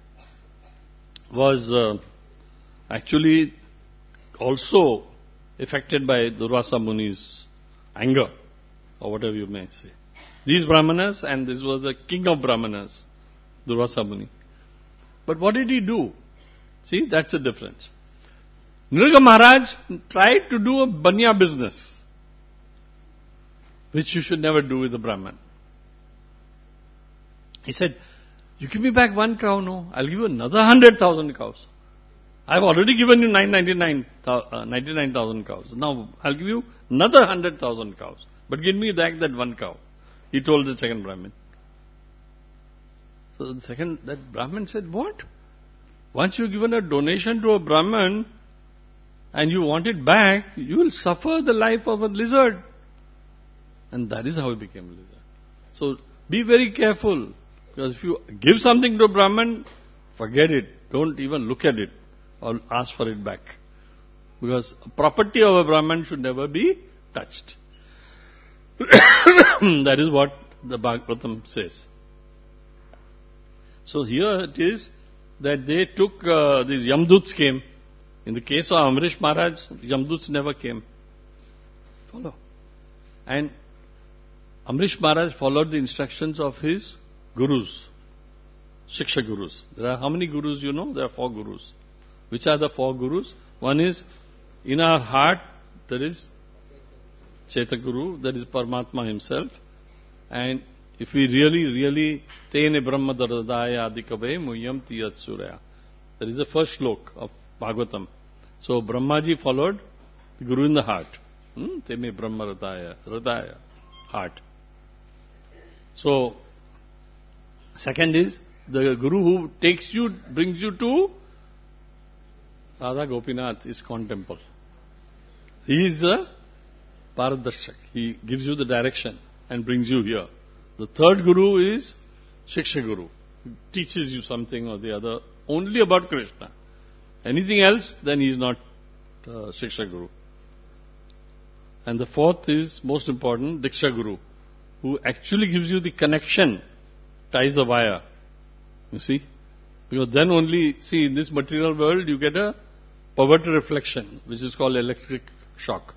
was uh, actually also affected by Durvasa Muni's anger, or whatever you may say. These Brahmanas, and this was the king of Brahmanas, Durvasa Muni. But what did he do? See, that's the difference. Nrga Maharaj tried to do a banya business, which you should never do with a Brahman. He said, you give me back one cow, no? I'll give you another hundred thousand cows. I've already given you nine ninety-nine thousand cows. Now I'll give you another hundred thousand cows. But give me back that one cow. He told the second Brahmin. So the second, that Brahmin said, what? Once you've given a donation to a Brahman and you want it back, you will suffer the life of a lizard. And that is how he became a lizard. So be very careful. Because if you give something to a Brahman, forget it. Don't even look at it or ask for it back. Because property of a Brahman should never be touched. That is what the Bhagavatam says. So here it is that they took, uh, these Yamduts came. In the case of Amrish Maharaj, Yamduts never came. Follow. And Amrish Maharaj followed the instructions of his Gurus, Shiksha Gurus. There are how many Gurus you know? There are four Gurus. Which are the four Gurus? One is, in our heart, there is Cheta Guru, that is Paramatma himself. And if we really, really, Tene Brahma Daradaya Adikabe Muyam Tiyat Surya. That is the first slok of Bhagavatam. So Brahmaji followed the Guru in the heart. Hmm? Tene Brahma Radaya, Radaya, heart. So, second is the Guru who takes you, brings you to Radha Gopinath ISKCON temple. He is the Paradarshak. He gives you the direction and brings you here. The third Guru is Shiksha Guru. He teaches you something or the other only about Krishna. Anything else, then he is not uh, Shiksha Guru. And the fourth is most important, Diksha Guru, who actually gives you the connection, ties the wire. You see? Because then only, see, in this material world, you get a poverty reflection, which is called electric shock.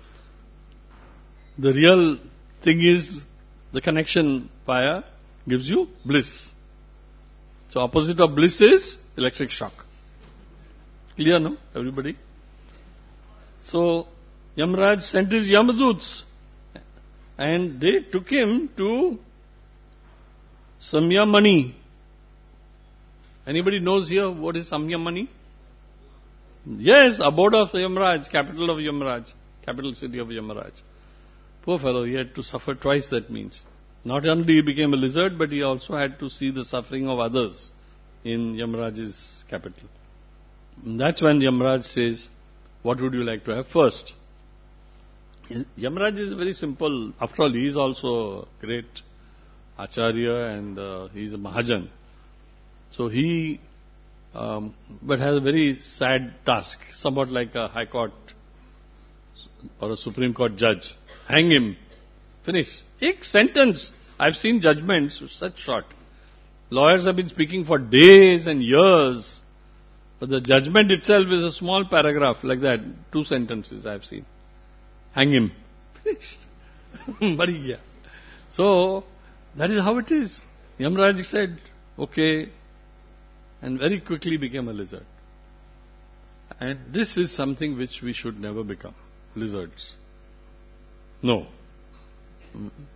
The real thing is the connection wire gives you bliss. So opposite of bliss is electric shock. Clear, no? Everybody? So Yamraj sent his Yamaduts and they took him to Samyamani. Anybody knows here what is Samyamani? Yes, abode of Yamraj, capital of Yamraj, capital city of Yamraj. Poor fellow, he had to suffer twice, that means. Not only he became a lizard, but he also had to see the suffering of others in Yamraj's capital. And that's when Yamraj says, what would you like to have first? Yamraj is very simple. After all, he is also a great Acharya and uh, he is a Mahajan. So he, um, but has a very sad task, somewhat like a High Court or a Supreme Court judge. Hang him. Finish. Ek sentence. I've seen judgments such short. Lawyers have been speaking for days and years. But the judgment itself is a small paragraph like that. Two sentences I've seen. Hang him. Finished. Mari gaya. So, that is how it is. Yamraj said, okay. And very quickly became a lizard. And this is something which we should never become. Lizards. No.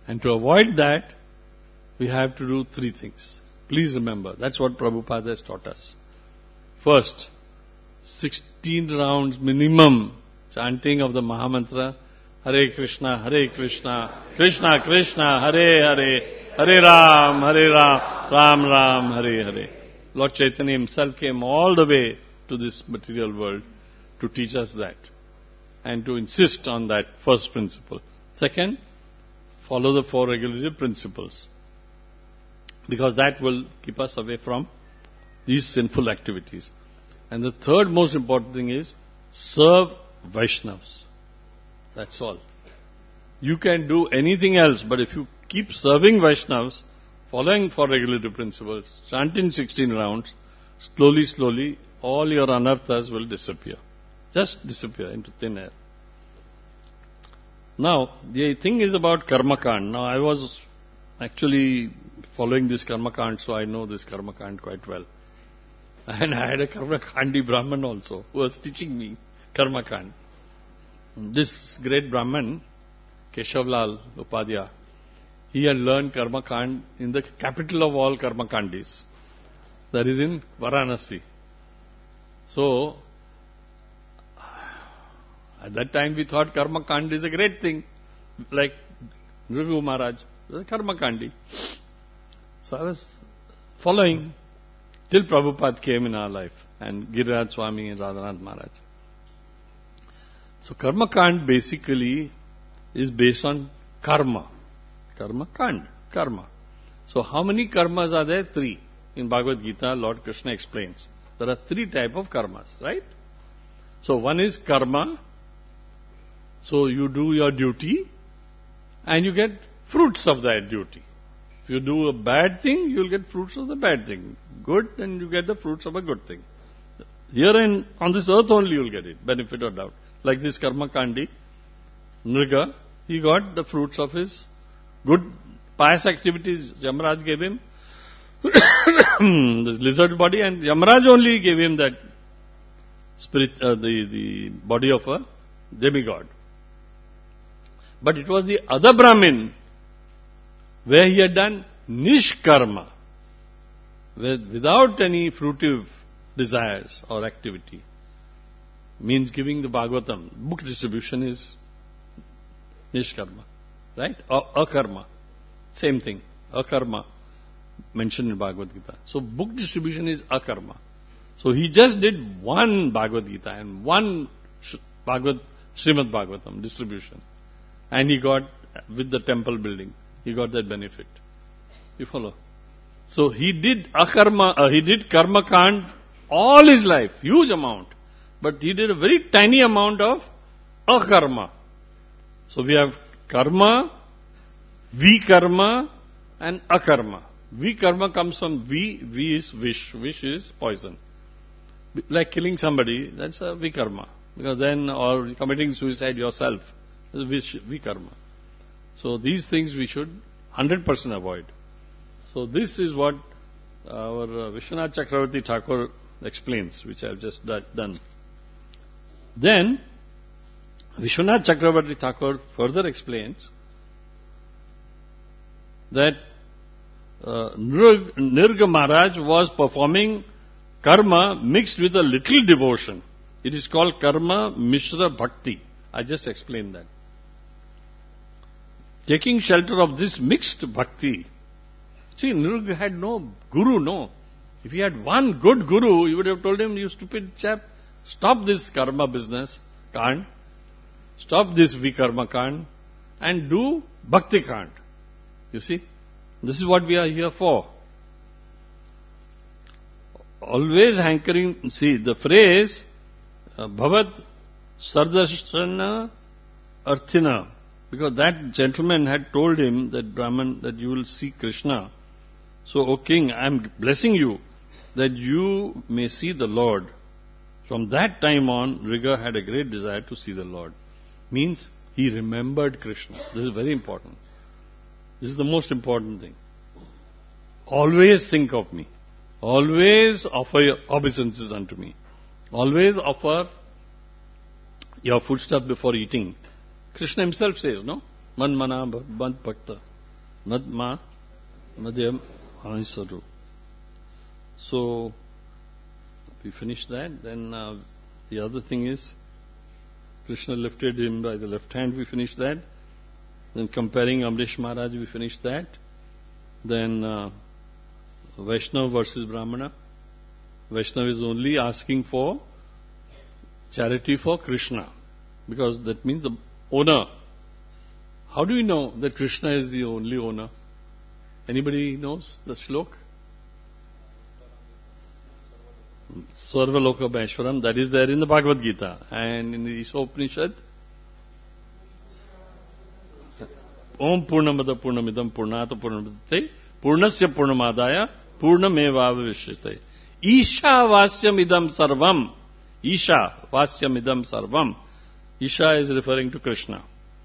And to avoid that, we have to do three things. Please remember, that's what Prabhupada has taught us. First, sixteen rounds minimum chanting of the Mahamantra, Hare Krishna, Hare Krishna, Krishna Krishna, Hare Hare, Hare Ram, Hare Ram, Ram Ram, Hare Hare. Lord Chaitanya himself came all the way to this material world to teach us that and to insist on that first principle. Second, follow the four regulative principles, because that will keep us away from these sinful activities. And the third most important thing is serve Vaishnavas. That's all. You can do anything else, but if you keep serving Vaishnavas, following four regulative principles, chanting sixteen rounds, slowly, slowly, all your anarthas will disappear. Just disappear into thin air. Now, the thing is about Karma Kand. Now, I was actually following this Karma Kand, so I know this Karma Kand quite well. And I had a Karma Kandi Brahman also, who was teaching me Karma Kand. This great Brahman, Keshavlal Upadhyaya, he had learned Karma Kand in the capital of all Karma Kandis. That is in Varanasi. So, at that time we thought Karma Kand is a great thing. Like Nrgu Maharaj was a Karma Kandi. So I was following till Prabhupada came in our life, and Giriraj Swami and Radhanath Maharaj. So Karma Kand basically is based on karma. Karma Kand, karma. So how many karmas are there? Three. In Bhagavad Gita, Lord Krishna explains. There are three types of karmas, right? So one is karma. So you do your duty and you get fruits of that duty. If you do a bad thing, you will get fruits of the bad thing. Good, and you get the fruits of a good thing. Here and on this earth only you will get it, benefit or doubt. Like this Karma Kandi, Nriga, he got the fruits of his good pious activities. Yamaraj gave him this lizard body, and Yamaraj only gave him that spirit, uh, the, the body of a demigod. But it was the other Brahmin where he had done nishkarma, where without any fruitive desires or activity, means giving the Bhagavatam. Book distribution is nishkarma, right? Or akarma. Same thing. Akarma mentioned in Bhagavad Gita. So book distribution is akarma. So he just did one Bhagavad Gita and one Bhagavad, Srimad Bhagavatam distribution. And he got, with the temple building, he got that benefit. You follow? So he did akarma, uh, he did karma kand all his life, huge amount. But he did a very tiny amount of akarma. So we have karma, vikarma and akarma. Vikarma comes from vi, vi is wish, wish is poison. Like killing somebody, that's a vikarma. Because then, or committing suicide yourself, that's vikarma. So these things we should one hundred percent avoid. So this is what our uh, Vishwanath Chakravarti Thakur explains, which I have just done. Then, Vishwanath Chakravarti Thakur further explains that uh, Nrga Maharaj was performing karma mixed with a little devotion. It is called karma mishra bhakti. I just explained that. Taking shelter of this mixed bhakti. See, Nrga had no guru, no. If he had one good guru, he would have told him, you stupid chap, stop this karma business, kand, stop this vikarma kand, and do bhakti kand. You see, this is what we are here for. Always hankering, see, the phrase, uh, bhavat sardarshana arthina, because that gentleman had told him, that Brahman, that you will see Krishna. So, O king, I am blessing you that you may see the Lord. From that time on, Nrga had a great desire to see the Lord. Means he remembered Krishna. This is very important. This is the most important thing. Always think of me. Always offer your obeisances unto me. Always offer your foodstuff before eating. Krishna himself says, no? Man mana band bhakta. Madma Madhyam Ansaru. So, we finished that. Then uh, the other thing is, Krishna lifted him by the left hand, we finished that. Then comparing Amrish Maharaj, we finished that. Then uh, Vaishnava versus Brahmana. Vaishnava is only asking for charity for Krishna, because that means the owner. How do we know that Krishna is the only owner? Anybody knows the shlok? Sarvaloka Maheshwaram, that is there in the Bhagavad Gita. And in the Isopanishad, Om Purnamada Purnamidam Purnata Purnamidate Purnasya Purnamadaya Purnameva Vishite. Isha Vasyam Idam Sarvam. Isha Vasyam Idam Sarvam. Isha is referring to Krishna.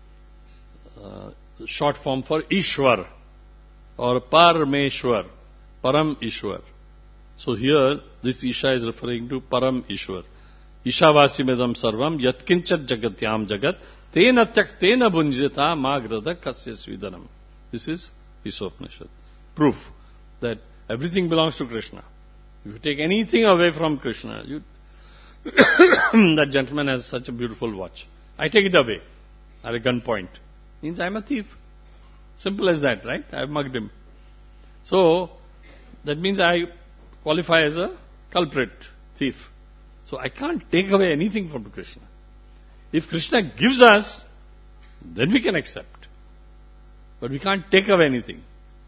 Uh, short form for Ishwar or Parameshwar. Param Ishwar. So here, this Isha is referring to Param Ishwar. Isha Vasyam Idam Sarvam Yatkinchat Jagatyam Jagat Tena Tyaktena Bunjita Magrada Kasya Svidanam. This is Isopanishad. Proof that everything belongs to Krishna. If you take anything away from Krishna, you that gentleman has such a beautiful watch. I take it away at a gunpoint. Means I am a thief. Simple as that, right? I have mugged him. So, that means I qualify as a culprit, thief. So I can't take away anything from Krishna. If Krishna gives us, then we can accept. But we can't take away anything.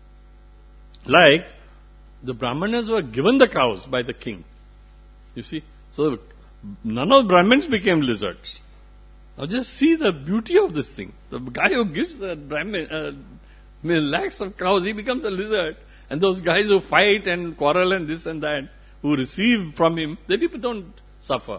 Like, the Brahmanas were given the cows by the king. You see? So, none of the Brahmins became lizards. Now just see the beauty of this thing. The guy who gives the Brahmin uh, lakhs of cows, he becomes a lizard. And those guys who fight and quarrel and this and that, who receive from him, they people don't suffer.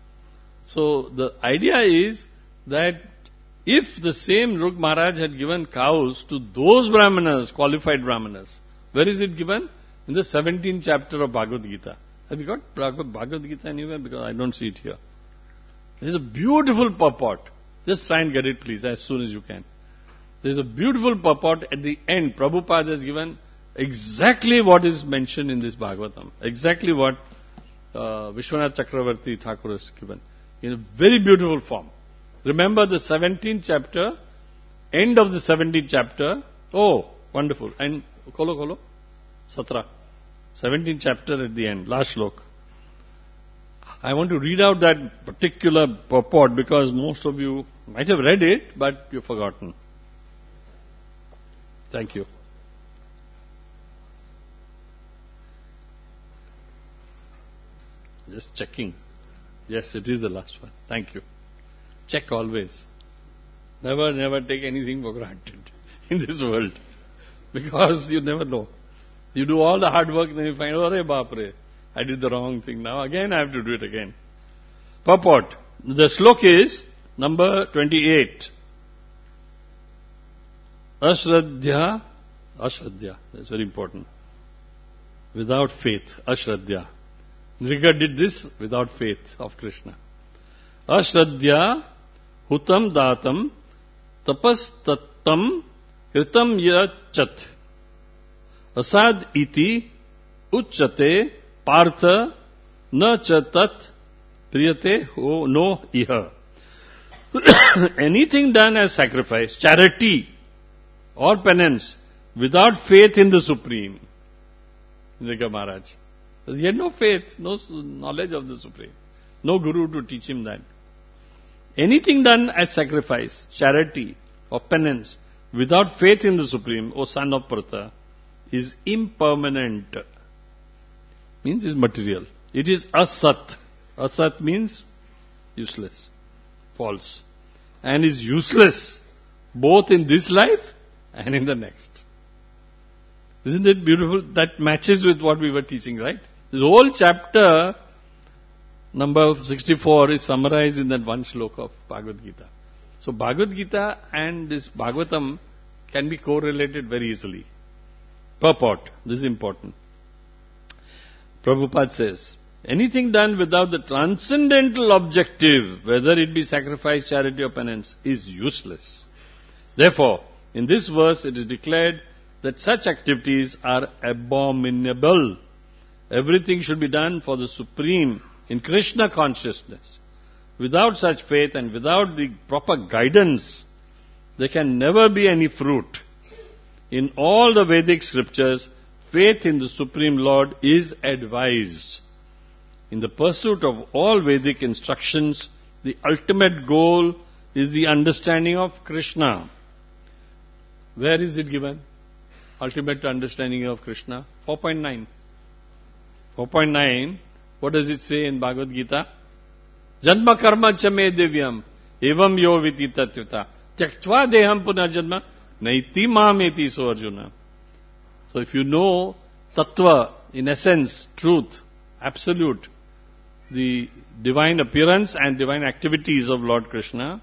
So the idea is that if the same Rug Maharaj had given cows to those Brahmanas, qualified Brahmanas, where is it given? In the seventeenth chapter of Bhagavad Gita. Have you got Bhagavad Gita anywhere? Because I don't see it here. There's a beautiful purport. Just try and get it, please, as soon as you can. There's a beautiful purport at the end. Prabhupada has given exactly what is mentioned in this Bhagavatam. Exactly what uh, Vishwanath Chakravarti Thakur has given. In a very beautiful form. Remember the seventeenth chapter, end of the seventeenth chapter. Oh, wonderful. And Kolo Kolo, Satra. seventeenth chapter at the end, last slok. I want to read out that particular purport because most of you might have read it, but you've forgotten. Thank you. Just checking. Yes, it is the last one. Thank you. Check always. Never, never take anything for granted in this world. Because you never know. You do all the hard work, then you find, oh, re baapre, I did the wrong thing. Now again I have to do it again. Purport. The slok is number twenty-eight. Ashraddhya. Ashraddhya. That's very important. Without faith. Ashraddhya. Nriga did this without faith of Krishna. Ashraddhya hutam datam tapas tattam kritam yachat asad iti uchate partha na chatat priyate ho no iha. Anything done as sacrifice, charity or penance without faith in the Supreme. Nriga Maharaj. He had no faith, no knowledge of the Supreme. No guru to teach him that. Anything done as sacrifice, charity or penance without faith in the Supreme, O son of Partha, is impermanent. Means is material. It is asat. Asat means useless, false. And is useless both in this life and in the next. Isn't it beautiful? That matches with what we were teaching, right? This whole chapter, number sixty-four, is summarized in that one shloka of Bhagavad Gita. So Bhagavad Gita and this Bhagavatam can be correlated very easily. Purport. This is important. Prabhupada says, anything done without the transcendental objective, whether it be sacrifice, charity or penance, is useless. Therefore, in this verse it is declared that such activities are abominable. Everything should be done for the Supreme in Krishna consciousness. Without such faith and without the proper guidance, there can never be any fruit. In all the Vedic scriptures, faith in the Supreme Lord is advised. In the pursuit of all Vedic instructions, the ultimate goal is the understanding of Krishna. Where is it given? Ultimate understanding of Krishna. four point nine. four point nine, what does it say in Bhagavad Gita? Janma karma cha me divyam, evam yo viti tatvita, tyaktva deham punarjanma, naiti mameti so Arjuna. So if you know tattva, in essence, truth, absolute, the divine appearance and divine activities of Lord Krishna,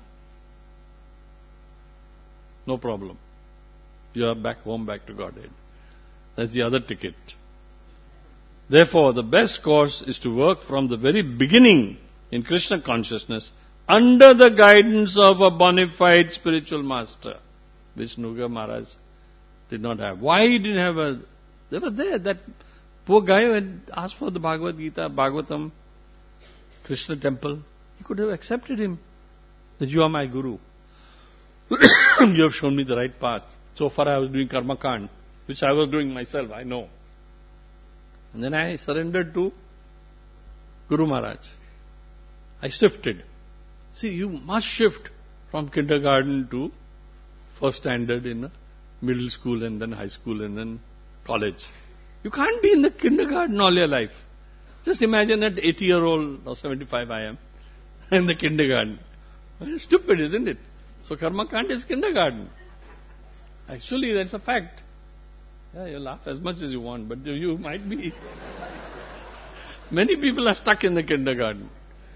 no problem. You are back home, back to Godhead. That's the other ticket. Therefore, the best course is to work from the very beginning in Krishna consciousness under the guidance of a bona fide spiritual master, which Nuga Maharaj did not have. Why he didn't have a... They were there. That poor guy who had asked for the Bhagavad Gita, Bhagavatam, Krishna temple. He could have accepted him. That you are my guru. You have shown me the right path. So far I was doing karma kand, which I was doing myself, I know. And then I surrendered to Guru Maharaj. I shifted. See, you must shift from kindergarten to first standard in middle school and then high school and then college. You can't be in the kindergarten all your life. Just imagine that eighty year old or seventy-five I am in the kindergarten. It's stupid, isn't it? So karma kand is kindergarten. Actually, that's a fact. Yeah, you laugh as much as you want, but you might be. Many people are stuck in the kindergarten.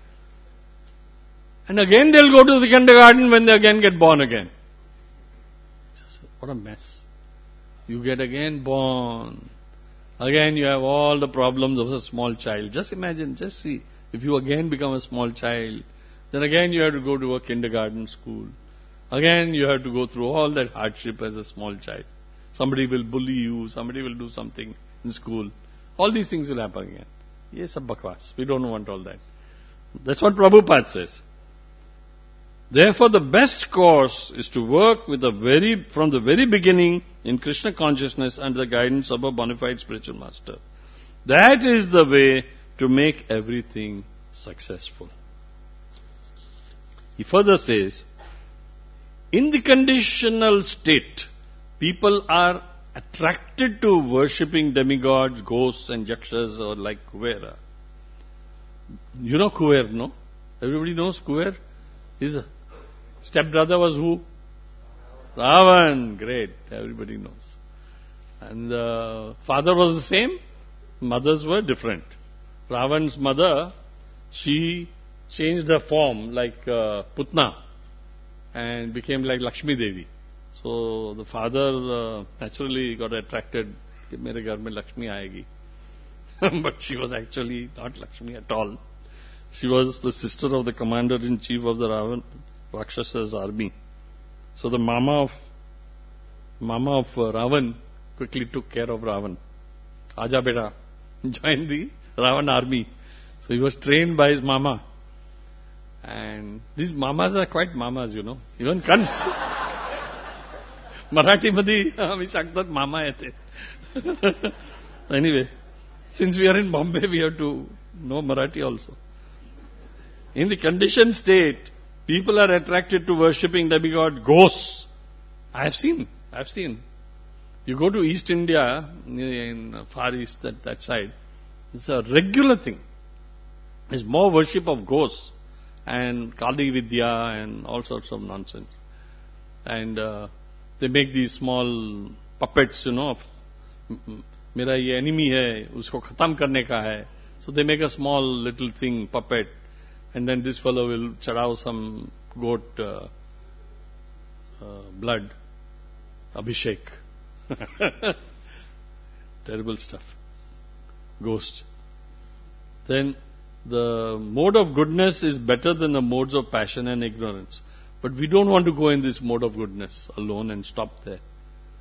And again they'll go to the kindergarten when they again get born again. Just, what a mess. You get again born. Again you have all the problems of a small child. Just imagine, just see, if you again become a small child, then again you have to go to a kindergarten school. Again you have to go through all that hardship as a small child. Somebody will bully you, somebody will do something in school. All these things will happen again. Yes, sab bakwas. We don't want all that. That's what Prabhupada says. Therefore, the best course is to work with the very, from the very beginning in Krishna consciousness under the guidance of a bona fide spiritual master. That is the way to make everything successful. He further says, in the conditional state, people are attracted to worshipping demigods, ghosts and yakshas or like Kuvera. You know Kuver, no? Everybody knows Kuver? His stepbrother was who? Ravan. Great. Everybody knows. And the father was the same. Mothers were different. Ravan's mother, she changed her form like uh, Putna and became like Lakshmi Devi. So the father uh, naturally got attracted. Mere ghar mein Lakshmi aayegi. But she was actually not Lakshmi at all. She was the sister of the commander-in-chief of the Ravan, Rakshasa's army. So the mama of mama of uh, Ravan quickly took care of Ravan. Aja beta, joined the Ravan army. So he was trained by his mama. And these mamas are quite mamas, you know. Even Kans. Marathi Madi, we sagtat mama ete. Anyway, since we are in Bombay, we have to know Marathi also. In the conditioned state, people are attracted to worshipping demigod ghosts. I have seen, I have seen. You go to East India, in Far East, that, that side, it's a regular thing. There's more worship of ghosts and Kali Vidya and all sorts of nonsense. And uh, they make these small puppets, you know, of mera ye enemy hai, usko khatam karne ka hai. So they make a small little thing, puppet, and then this fellow will chadao some goat uh, uh, blood, abhishek. Terrible stuff. Ghost. Then the mode of goodness is better than the modes of passion and ignorance. But we don't want to go in this mode of goodness alone and stop there.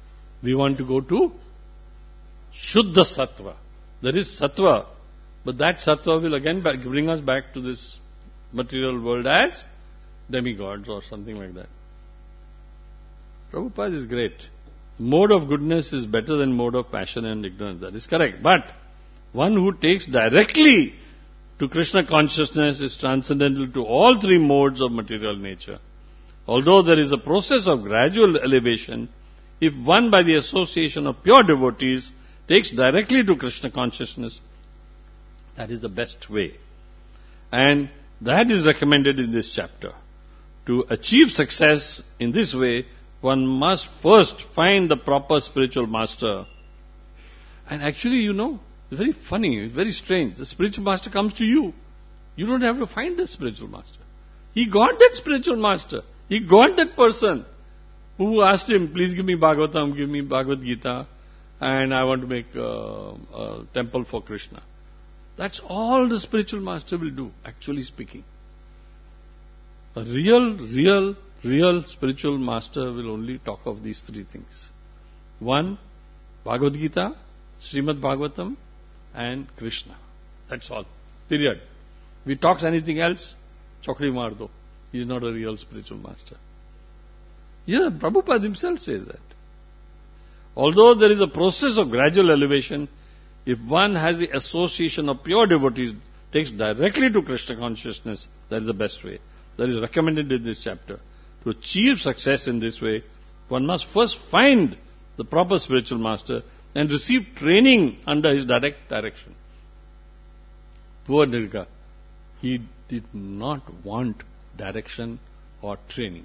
We want to go to Shuddha Sattva. There is Sattva, but that Sattva will again bring us back to this material world as demigods or something like that. Prabhupada is great. Mode of goodness is better than mode of passion and ignorance. That is correct. But one who takes directly to Krishna consciousness is transcendental to all three modes of material nature. Although there is a process of gradual elevation, if one by the association of pure devotees takes directly to Krishna consciousness, that is the best way. And that is recommended in this chapter. To achieve success in this way, one must first find the proper spiritual master. And actually, you know, it's very funny, it's very strange. The spiritual master comes to you. You don't have to find the spiritual master. He got that spiritual master. He got that person who asked him, please give me Bhagavatam, give me Bhagavad Gita, and I want to make a, a temple for Krishna. That's all the spiritual master will do, actually speaking. A real, real, real spiritual master will only talk of these three things. One, Bhagavad Gita, Srimad Bhagavatam, and Krishna. That's all. Period. If he talks anything else, chokri maar do. He is not a real spiritual master. Yeah, Prabhupada himself says that. Although there is a process of gradual elevation, if one has the association of pure devotees, takes directly to Krishna consciousness, that is the best way. That is recommended in this chapter. To achieve success in this way, one must first find the proper spiritual master and receive training under his direct direction. Poor Nirga, he did not want direction or training.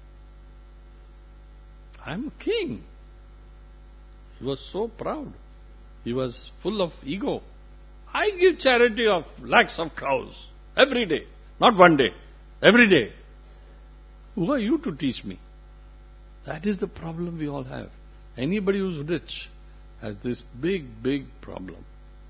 I am a king. He was so proud. He was full of ego. I give charity of lakhs of cows every day. Not one day. Every day. Who are you to teach me? That is the problem we all have. Anybody who's rich has this big, big problem.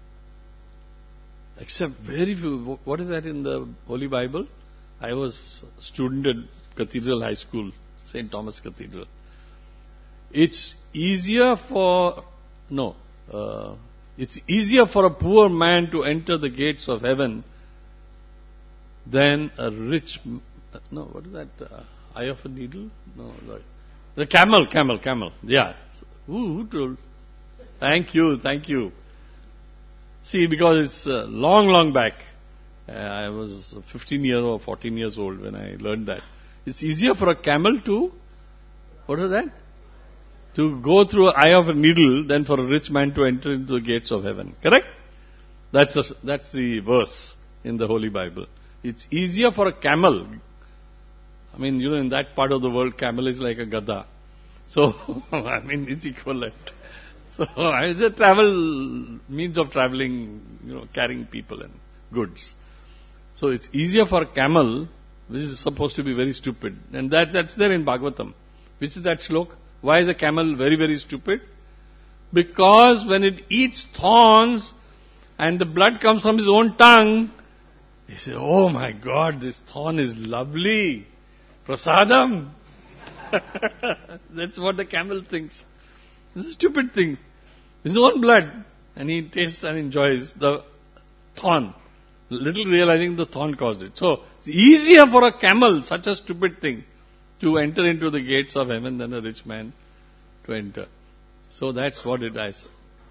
Except very few. What is that in the Holy Bible? I was a student at Cathedral High School, Saint Thomas Cathedral. It's easier for, no, uh, it's easier for a poor man to enter the gates of heaven than a rich, no, what is that, uh, eye of a needle? No, the, the camel, camel, camel, yeah. Who, who told? Thank you, thank you. See, because it's uh, long, long back. Uh, I was fifteen years or fourteen years old when I learned that. It's easier for a camel to, what is that? To go through an eye of a needle than for a rich man to enter into the gates of heaven. Correct? That's, a, that's the verse in the Holy Bible. It's easier for a camel. I mean, you know, in that part of the world, camel is like a gada. So, I mean, it's equivalent. So, it's a travel, means of traveling, you know, carrying people and goods. So, it's easier for a camel, which is supposed to be very stupid. And that that's there in Bhagavatam. Which is that slok? Why is a camel very, very stupid? Because when it eats thorns and the blood comes from his own tongue, he says, oh my God, this thorn is lovely. Prasadam. That's what the camel thinks. It's a stupid thing. His own blood. And he tastes and enjoys the thorn. Little realizing the thorn caused it. So, it's easier for a camel, such a stupid thing, to enter into the gates of heaven than a rich man to enter. So, that's what it is.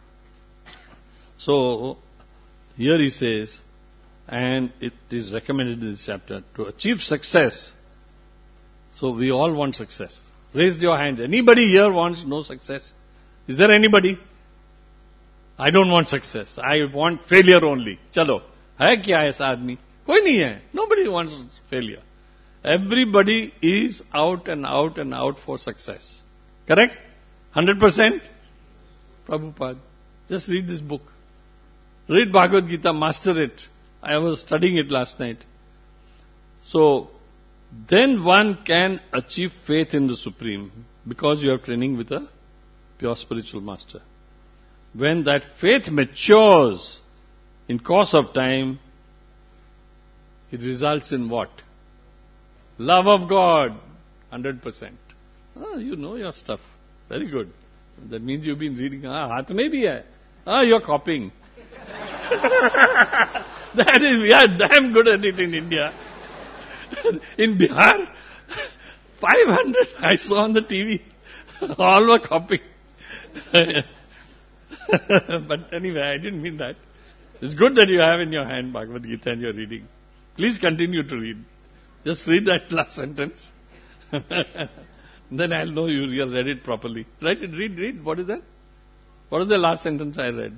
So, here he says, and it is recommended in this chapter, to achieve success. So, we all want success. Raise your hand. Anybody here wants no success? Is there anybody? I don't want success. I want failure only. Chalo. Hai kya aisa aadmi? Koi nahi hai. Nobody wants failure. Everybody is out and out and out for success. Correct? one hundred percent? Prabhupada. Just read this book. Read Bhagavad Gita, master it. I was studying it last night. So, then one can achieve faith in the Supreme because you are training with a pure spiritual master. When that faith matures in course of time, it results in what? Love of God, one hundred percent. Oh, you know your stuff. Very good. That means you've been reading. Ah, haath mein bhi hai. Ah, you're copying. That is, we are damn good at it in India. In Bihar, five hundred I saw on the T V. All were copying. But anyway, I didn't mean that. It's good that you have in your hand Bhagavad Gita and you're reading. Please continue to read. Just read that last sentence. Then I'll know you read it properly. Read it, read, read. What is that? What is the last sentence I read?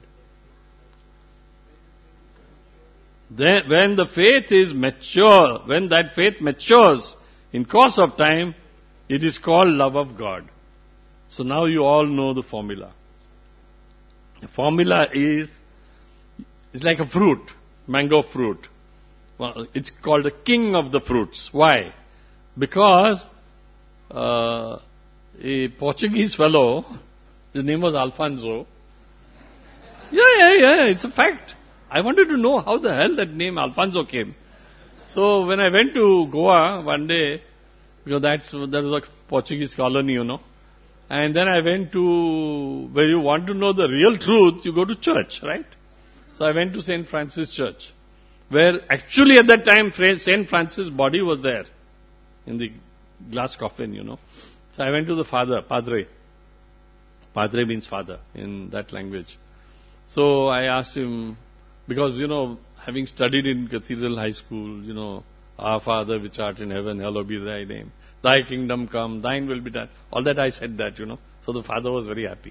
Then, when the faith is mature, when that faith matures in course of time, it is called love of God. So now you all know the formula. The formula is, it's like a fruit, mango fruit. Well, it's called the king of the fruits. Why? Because uh, a Portuguese fellow, his name was Alfonso. Yeah, yeah, yeah, it's a fact. I wanted to know how the hell that name Alfonso came. So when I went to Goa one day, because that's, that was a Portuguese colony, you know. And then I went to, where you want to know the real truth, you go to church, right? So I went to Saint Francis Church, where actually at that time Saint Francis' body was there, in the glass coffin, you know. So I went to the father, Padre. Padre means father in that language. So I asked him, because, you know, having studied in Cathedral High School, you know, Our Father which art in heaven, hallowed be thy name. Thy kingdom come, thine will be done. All that I said that, you know. So the father was very happy.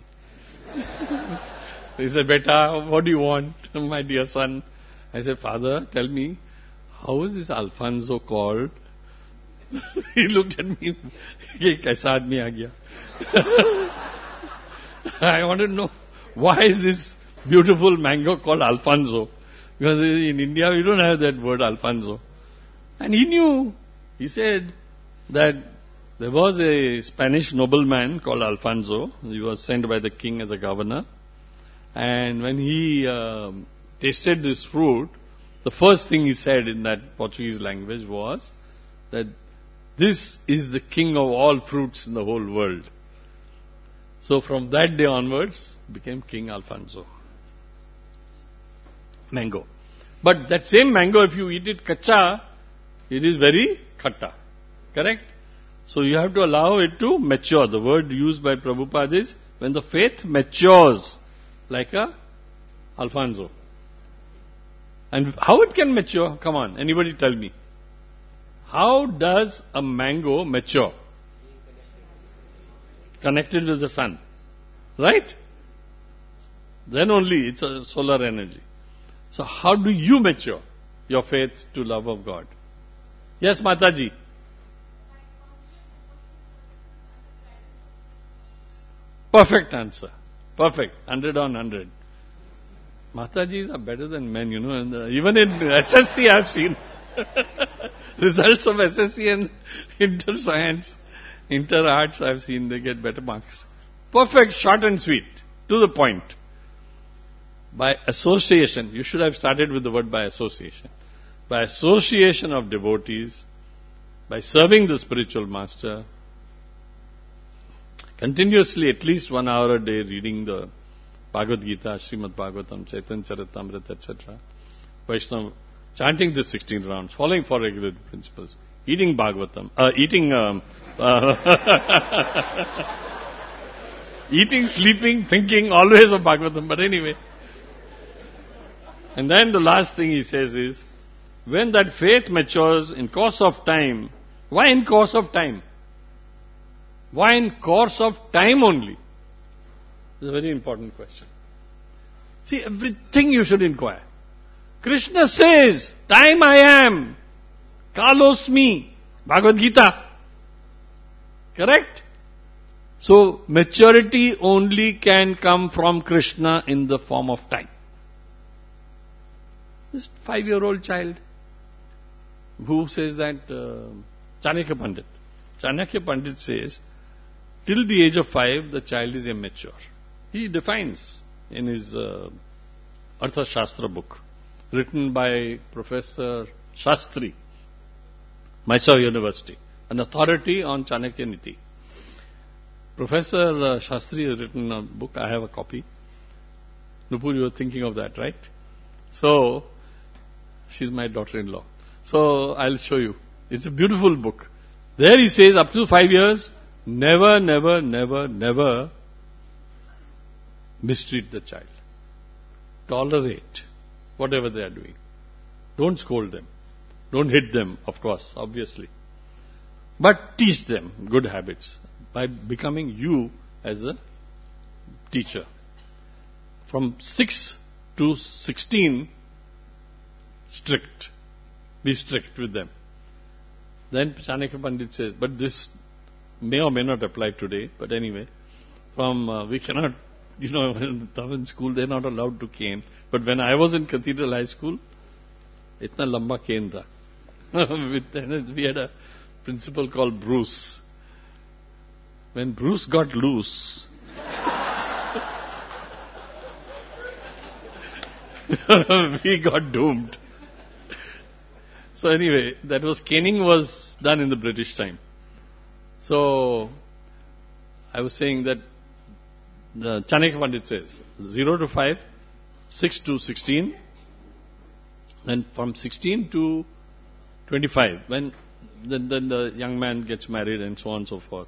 He said, Beta, what do you want, my dear son? I said, Father, tell me, how is this Alfonso called? He looked at me, kaisa aadmi aa gaya? I wanted to know, why is this beautiful mango called Alfonso? Because in India we don't have that word Alfonso. And he knew. He said that there was a Spanish nobleman called Alfonso. He was sent by the king as a governor. And when he um, tasted this fruit, the first thing he said in that Portuguese language was that this is the king of all fruits in the whole world. So from that day onwards, became King Alfonso. Mango. But that same mango, if you eat it kacha, it is very khatta. Correct? So you have to allow it to mature. The word used by Prabhupada is when the faith matures, like a Alfonso. And how it can mature? Come on, anybody tell me. How does a mango mature? Connected with the sun. Right? Then only it's a solar energy. So how do you mature your faith to love of God? Yes, Mataji. Perfect answer. Perfect. Hundred on hundred. Matajis are better than men, you know. And uh, even in S S C I have seen results of S S C and inter-science, inter-arts I have seen they get better marks. Perfect, short and sweet. To the point. By association, you should have started with the word by association. By association of devotees, by serving the spiritual master, continuously at least one hour a day reading the Bhagavad Gita, Srimad Bhagavatam, Chaitanya Charitamrita, et cetera. Vaishnava, chanting the sixteen rounds, following four regular principles, eating Bhagavatam, uh, eating, um, uh, eating, sleeping, thinking always of Bhagavatam, but anyway. And then the last thing he says is, when that faith matures in course of time, why in course of time? Why in course of time only? It's a very important question. See, everything you should inquire. Krishna says, time I am, kalosmi, Bhagavad Gita. Correct? So, maturity only can come from Krishna in the form of time. This five-year-old child who says that, uh, Chanakya Pandit. Chanakya Pandit says, till the age of five, the child is immature. He defines in his uh, Artha Shastra book, written by Professor Shastri, Mysore University, an authority on Chanakya Niti. Professor uh, Shastri has written a book. I have a copy. Nupur, you were thinking of that, right? So, she's my daughter-in-law. So, I'll show you. It's a beautiful book. There he says, up to five years, never, never, never, never mistreat the child. Tolerate whatever they are doing. Don't scold them. Don't hit them, of course, obviously. But teach them good habits by becoming you as a teacher. From six to sixteen, strict. Be strict with them. Then Chanakya Pandit says, but this may or may not apply today, but anyway, from, uh, we cannot, you know, in school they're not allowed to cane. But when I was in Cathedral High School, itna lamba cane tha. With, we had a principal called Bruce. When Bruce got loose, we got doomed. So anyway, that was, caning was done in the British time. So, I was saying that the Chanakya Pandit says, zero to five, six to sixteen, and from sixteen to twenty-five, when then, then the young man gets married and so on and so forth.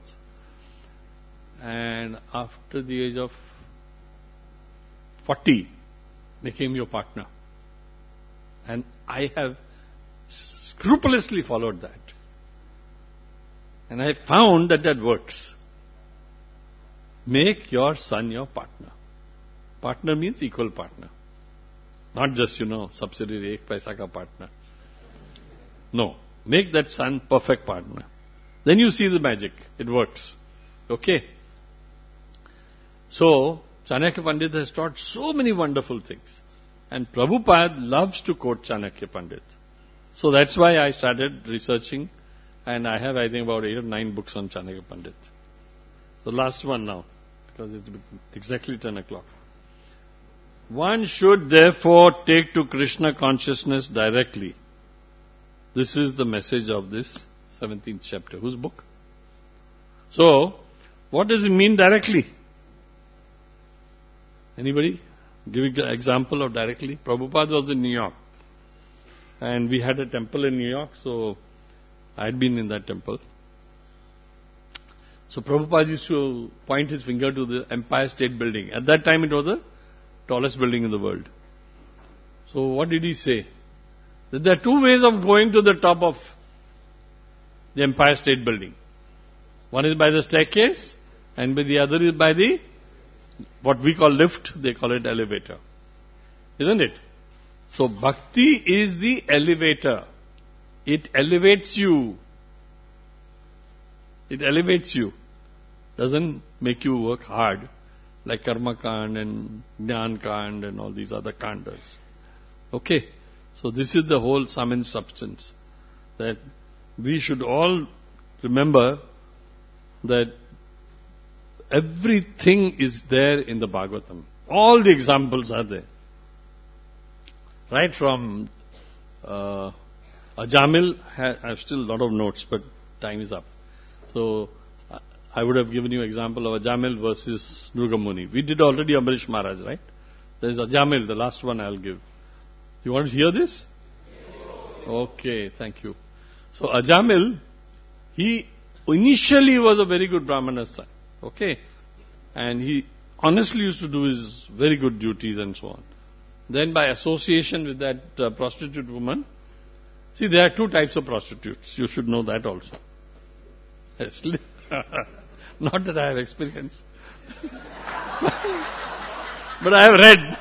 And after the age of forty, became your partner. And I have scrupulously followed that. And I found that that works. Make your son your partner. Partner means equal partner. Not just, you know, subsidiary, ek paisa ka partner. No. Make that son perfect partner. Then you see the magic. It works. Okay? So, Chanakya Pandit has taught so many wonderful things. And Prabhupada loves to quote Chanakya Pandit. So that's why I started researching, and I have, I think, about eight or nine books on Chanakya Pandit. The last one now, because it's exactly ten o'clock. One should therefore take to Krishna consciousness directly. This is the message of this seventeenth chapter. Whose book? So, what does it mean directly? Anybody? Give an example of directly. Prabhupada was in New York. And we had a temple in New York, so I had been in that temple. So Prabhupada used to point his finger to the Empire State Building. At that time it was the tallest building in the world. So what did he say? That there are two ways of going to the top of the Empire State Building. One is by the staircase, and by the other is by the, what we call lift, they call it elevator. Isn't it? So, bhakti is the elevator. It elevates you. It elevates you. Doesn't make you work hard like karma kand and jnana kand and all these other kandas. Okay? So, this is the whole sum and substance. That we should all remember that everything is there in the Bhagavatam. All the examples are there. Right from uh, Ajamil, I have still a lot of notes, but time is up. So, I would have given you example of Ajamil versus Nrugamuni. We did already Ambarish Maharaj, right? There is Ajamil, the last one I will give. You want to hear this? Okay, thank you. So, Ajamil, he initially was a very good Brahmana's son. Okay? And he honestly used to do his very good duties and so on. Then by association with that uh, prostitute woman, see there are two types of prostitutes. You should know that also. Yes. Not that I have experience. But I have read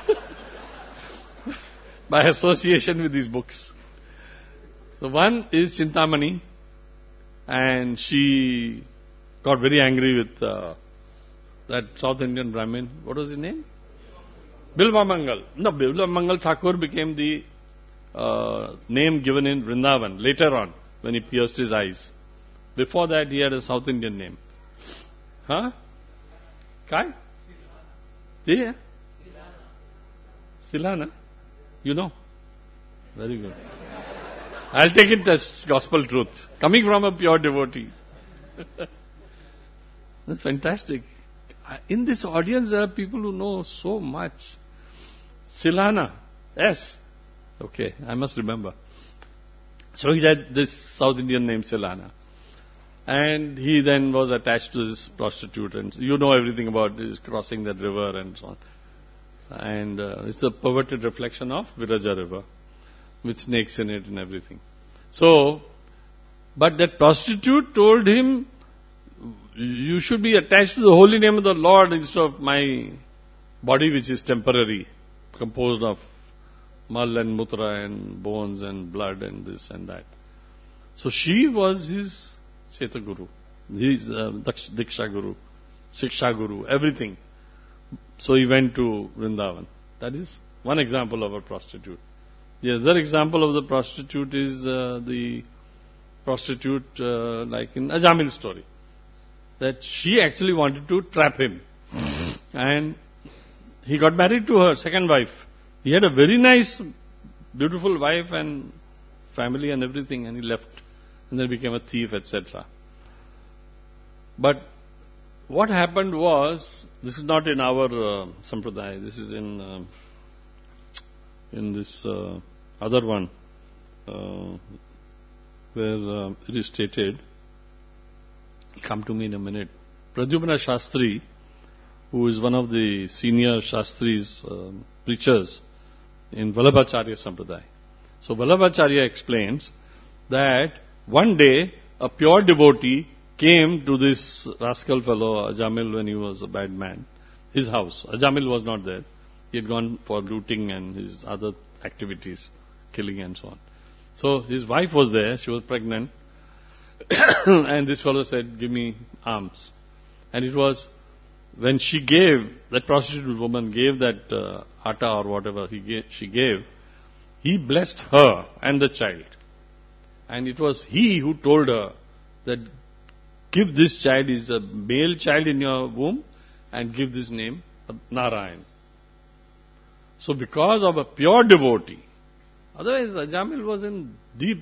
by association with these books. So one is Chintamani, and she got very angry with uh, that South Indian Brahmin. What was his name? Bilva Mangal. No, Bilva Mangal Thakur became the uh, name given in Vrindavan later on when he pierced his eyes. Before that he had a South Indian name. Huh? Kai? Yeah. Silana. You know? Very good. I'll take it as gospel truth. Coming from a pure devotee. That's fantastic. In this audience, there are people who know so much. Silana. Yes. Okay, I must remember. So he had this South Indian name Silana. And he then was attached to this prostitute. And you know everything about this, crossing that river and so on. And uh, it's a perverted reflection of Viraja River, with snakes in it and everything. So, but that prostitute told him, you should be attached to the holy name of the Lord instead of my body, which is temporary, composed of mal and mutra and bones and blood and this and that. So she was his Cheta Guru, his uh, Diksha Guru, Siksha Guru, everything. So he went to Vrindavan. That is one example of a prostitute. The other example of the prostitute is uh, the prostitute uh, like in Ajamil's story. That she actually wanted to trap him. And he got married to her second wife. He had a very nice, beautiful wife and family and everything, and he left. And then became a thief, et cetera. But what happened was, this is not in our uh, sampradaya, this is in uh, in this uh, other one, uh, where uh, it is stated, come to me in a minute. Pradyumna Shastri, who is one of the senior Shastris, uh, preachers in Vallabhacharya Sampradaya. So Vallabhacharya explains that one day a pure devotee came to this rascal fellow Ajamil when he was a bad man, his house. Ajamil was not there. He had gone for looting and his other activities, killing and so on. So his wife was there, she was pregnant. And this fellow said, give me alms. And it was when she gave, that prostitute woman gave that uh, atta or whatever he gave, she gave, he blessed her and the child. And it was he who told her that give this child, is a male child in your womb, and give this name Narayan. So because of a pure devotee, otherwise Ajamil was in deep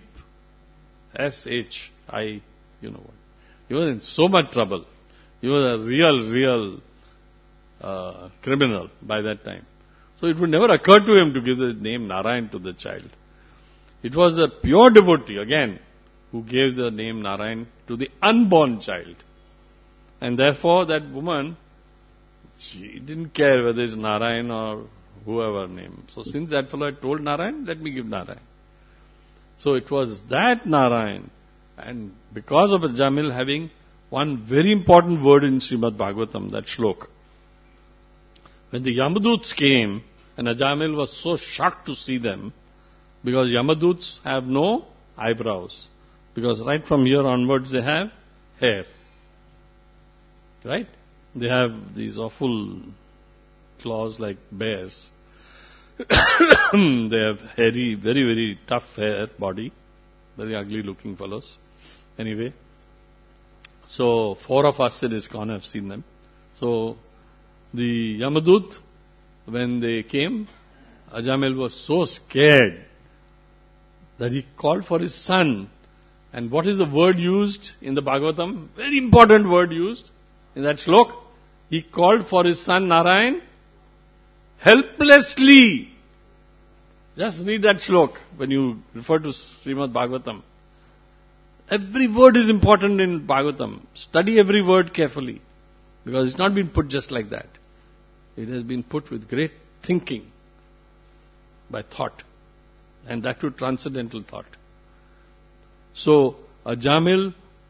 S H I, you know what. He was in so much trouble. He was a real, real uh, criminal by that time. So it would never occur to him to give the name Narayan to the child. It was a pure devotee, again, who gave the name Narayan to the unborn child. And therefore that woman, she didn't care whether it's Narayan or whoever name. So since that fellow had told Narayan, let me give Narayan. So it was that Narayan. And because of Ajamil having one very important word in Srimad Bhagavatam, that shlok. When the Yamaduts came, and Ajamil was so shocked to see them, because Yamaduts have no eyebrows. Because right from here onwards they have hair. Right? They have these awful claws like bears. They have hairy, very, very tough hair, body. Very ugly looking fellows. Anyway. So, four of us in ISKCON have seen them. So, the Yamadut, when they came, Ajamil was so scared that he called for his son. And what is the word used in the Bhagavatam? Very important word used in that shlok. He called for his son Narayan helplessly. Just read that shlok when you refer to Srimad Bhagavatam. Every word is important in Bhagavatam. Study every word carefully. Because it's not been put just like that. It has been put with great thinking. By thought. And that too transcendental thought. So, Ajamil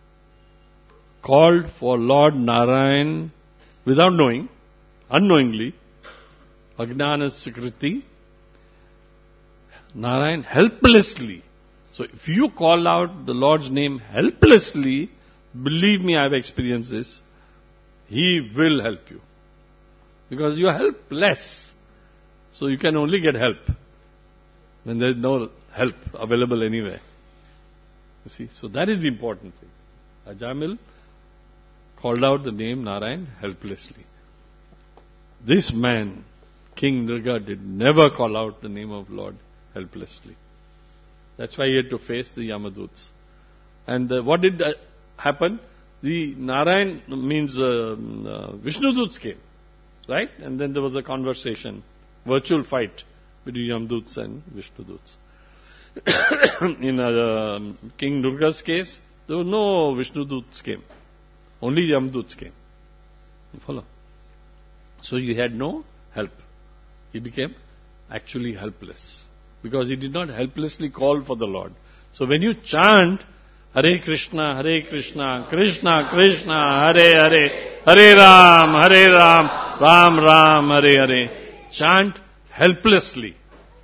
called for Lord Narayan without knowing, unknowingly, Ajnana Sikriti, Narayan helplessly. So, if you call out the Lord's name helplessly, believe me, I have experienced this, He will help you. Because you are helpless. So, you can only get help when there is no help available anywhere. You see, so that is the important thing. Ajamil called out the name Narayan helplessly. This man, King Nriga, did never call out the name of Lord helplessly. That's why he had to face the Yamaduts. And uh, what did uh, happen? the Narayan means uh, uh, Vishnu Doots came, right? And then there was a conversation, virtual fight between Yamdoots and Vishnu Doots. In uh, King Durga's case, there was no Vishnu Doots came. Only Yamdoots came. You follow? So he had no help. He became actually helpless. Because he did not helplessly call for the Lord. So when you chant, Hare Krishna, Hare Krishna, Krishna Krishna, Hare Hare, Hare Ram, Hare Ram, Ram Ram, Hare Hare. Chant helplessly.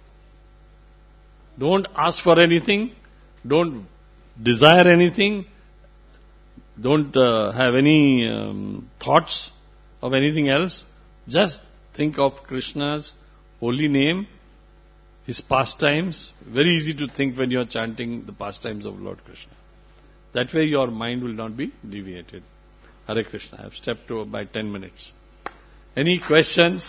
Don't ask for anything. Don't desire anything. Don't uh, have any um, thoughts of anything else. Just think of Krishna's holy name, His pastimes. Very easy to think when you are chanting the pastimes of Lord Krishna. That way your mind will not be deviated. Hare Krishna. I have stepped over by ten minutes. Any questions?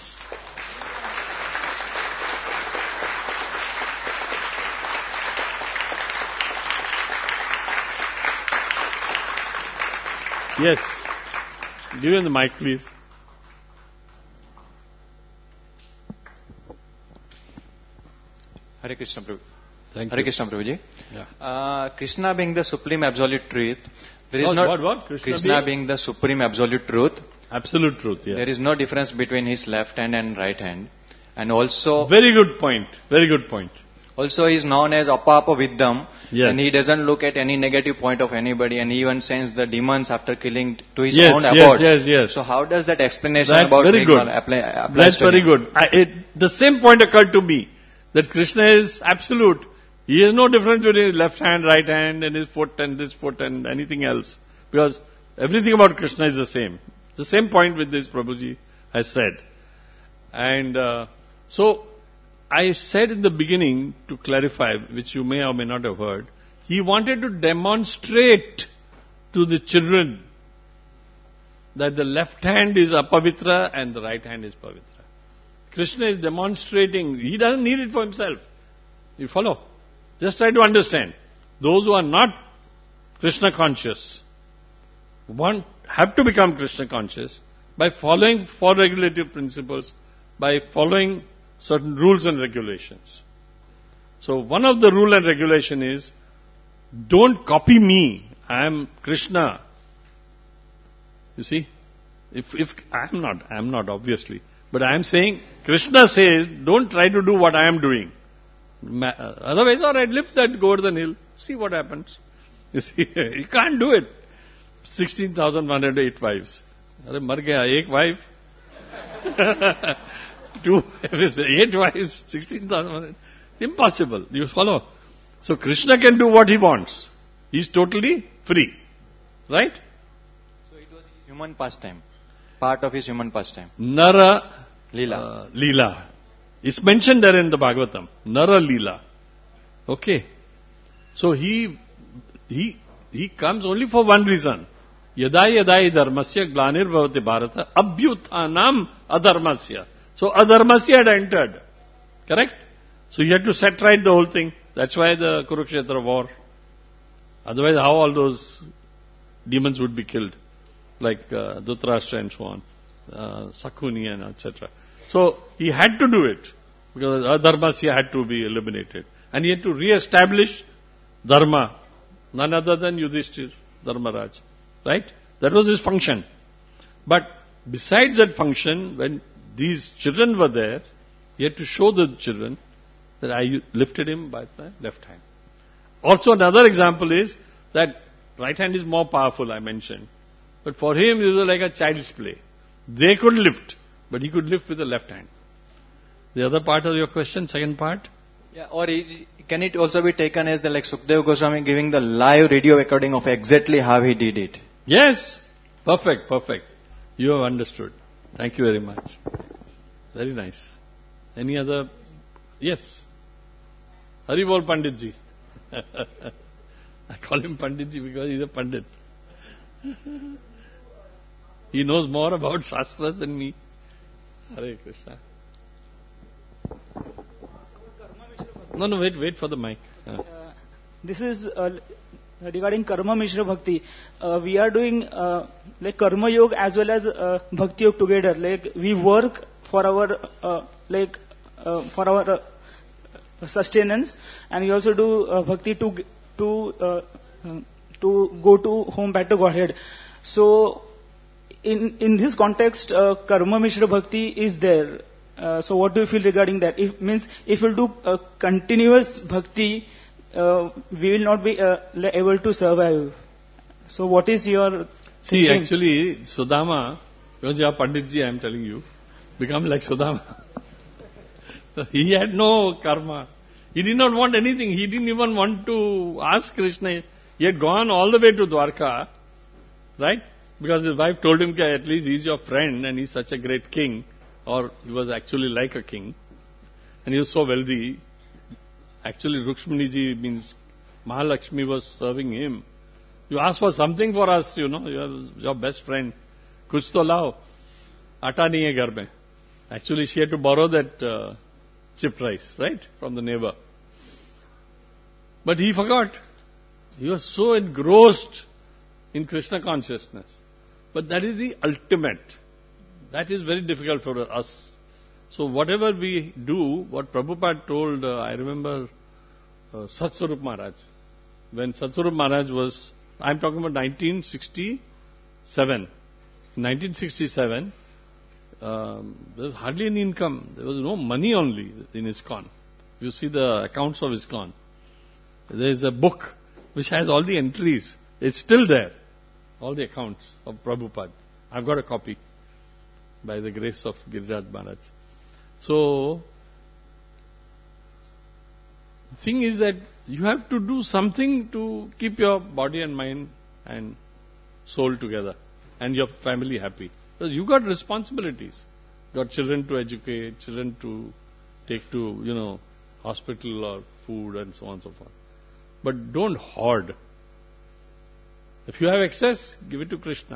Yes. Give him the mic, please. Hare Krishna, Prabhu. Thank Hare you. Krishna, Prabhuji. Yeah. Uh, Krishna being the supreme absolute truth, there is What, not what, what? Krishna Krishna being- being the supreme absolute truth. Absolute truth, yeah. There is no difference between his left hand and right hand, and also Very good point. Very good point. also he is known as Apapa Viddham, Yes. and he doesn't look at any negative point of anybody, and he even sends the demons after killing to his Yes, own yes, abode. yes, yes. So how does that explanation That's about very being good. apply, applies That's to very him? good. I, it, the same point occurred to me, that Krishna is absolute. He has no difference between his left hand, right hand, and his foot, and this foot, and anything else. Because everything about Krishna is the same. The same point with this Prabhuji has said. And uh, so, I said in the beginning, to clarify, which you may or may not have heard, he wanted to demonstrate to the children that the left hand is apavitra and the right hand is pavitra. Krishna is demonstrating, he doesn't need it for himself. You follow? Just try to understand. Those who are not Krishna conscious want, have to become Krishna conscious by following four regulative principles, by following certain rules and regulations. So one of the rule and regulation is, don't copy me. I am Krishna. You see? If, if, I am not, I am not obviously. But I am saying, Krishna says, don't try to do what I am doing. Ma- uh, otherwise, alright, lift that Govardhan hill, see what happens. You see, you can't do it. sixteen thousand one hundred eight wives. Arre, mar gaya, ek wife. Two, eight wives, sixteen thousand. Impossible. You follow? So Krishna can do what he wants. He's totally free. Right? So it was human pastime, part of his human pastime. Nara Leela. uh, Leela. It's mentioned there in the Bhagavatam. Nara Leela. Okay. So he, he, he comes only for one reason. Yadai yadai dharmasya glanir bhavati bharata abhyuthanam adharmasya. So adharmasya had entered. Correct? So you had to set right the whole thing. That's why the Kurukshetra war. Otherwise, how all those demons would be killed? Like uh, Dhritarashtra and so on. Uh, Sakuni and et cetera. So he had to do it. Because adharmasya had to be eliminated. And he had to re-establish dharma. None other than Yudhishthir, Dharmaraj. Right? That was his function. But besides that function, when these children were there, he had to show the children that I lifted him by the left hand. Also another example is that right hand is more powerful, I mentioned. But for him, it was like a child's play. They could lift, but he could lift with the left hand. The other part of your question, second part? Yeah, or it, can it also be taken as the like Sukadeva Goswami giving the live radio recording of exactly how he did it? Yes. Perfect, perfect. You have understood. Thank you very much. Very nice. Any other? Yes. Haribol Panditji. I call him Panditji because he's a Pandit. He knows more about Shastras than me. Hare Krishna. No, no, wait, wait for the mic. Uh, Uh, this is uh, regarding Karma Mishra Bhakti, uh, we are doing uh, like Karma Yoga as well as uh, Bhakti Yoga together. Like we work for our uh, like uh, for our uh, sustenance, and we also do uh, Bhakti to to uh, to go to home back to Godhead. So in in this context, uh, Karma Mishra Bhakti is there. Uh, so what do you feel regarding that? If means if we'll do uh, continuous Bhakti, uh, we will not be uh, able to survive. So what is your See, thinking? actually, Sudama, because you are Panditji, I am telling you, become like Sudama. He had no karma. He did not want anything. He didn't even want to ask Krishna. He had gone all the way to Dwarka, right? Because his wife told him that at least he's your friend and he's such a great king. Or he was actually like a king. And he was so wealthy. Actually, Rukshmaniji means Mahalakshmi was serving him. You ask for something for us, you know, you're your best friend. Kuch to lao. Atta nahi hai ghar mein. Actually, she had to borrow that uh, chipped rice, right, from the neighbor. But he forgot. He was so engrossed in Krishna consciousness. But that is the ultimate. That is very difficult for us. So whatever we do, what Prabhupada told, uh, I remember uh, Satswarup Maharaj. When Satswarup Maharaj was, I'm talking about nineteen sixty-seven. In nineteen sixty-seven, um, there was hardly any income. There was no money only in ISKCON. If you see the accounts of ISKCON, there is a book which has all the entries. It's still there. All the accounts of Prabhupada. I've got a copy by the grace of Giriraj Maharaj. So, the thing is that you have to do something to keep your body and mind and soul together and your family happy. So you got responsibilities. You got children to educate, children to take to, you know, hospital or food and so on and so forth. But don't hoard. If you have excess, give it to Krishna.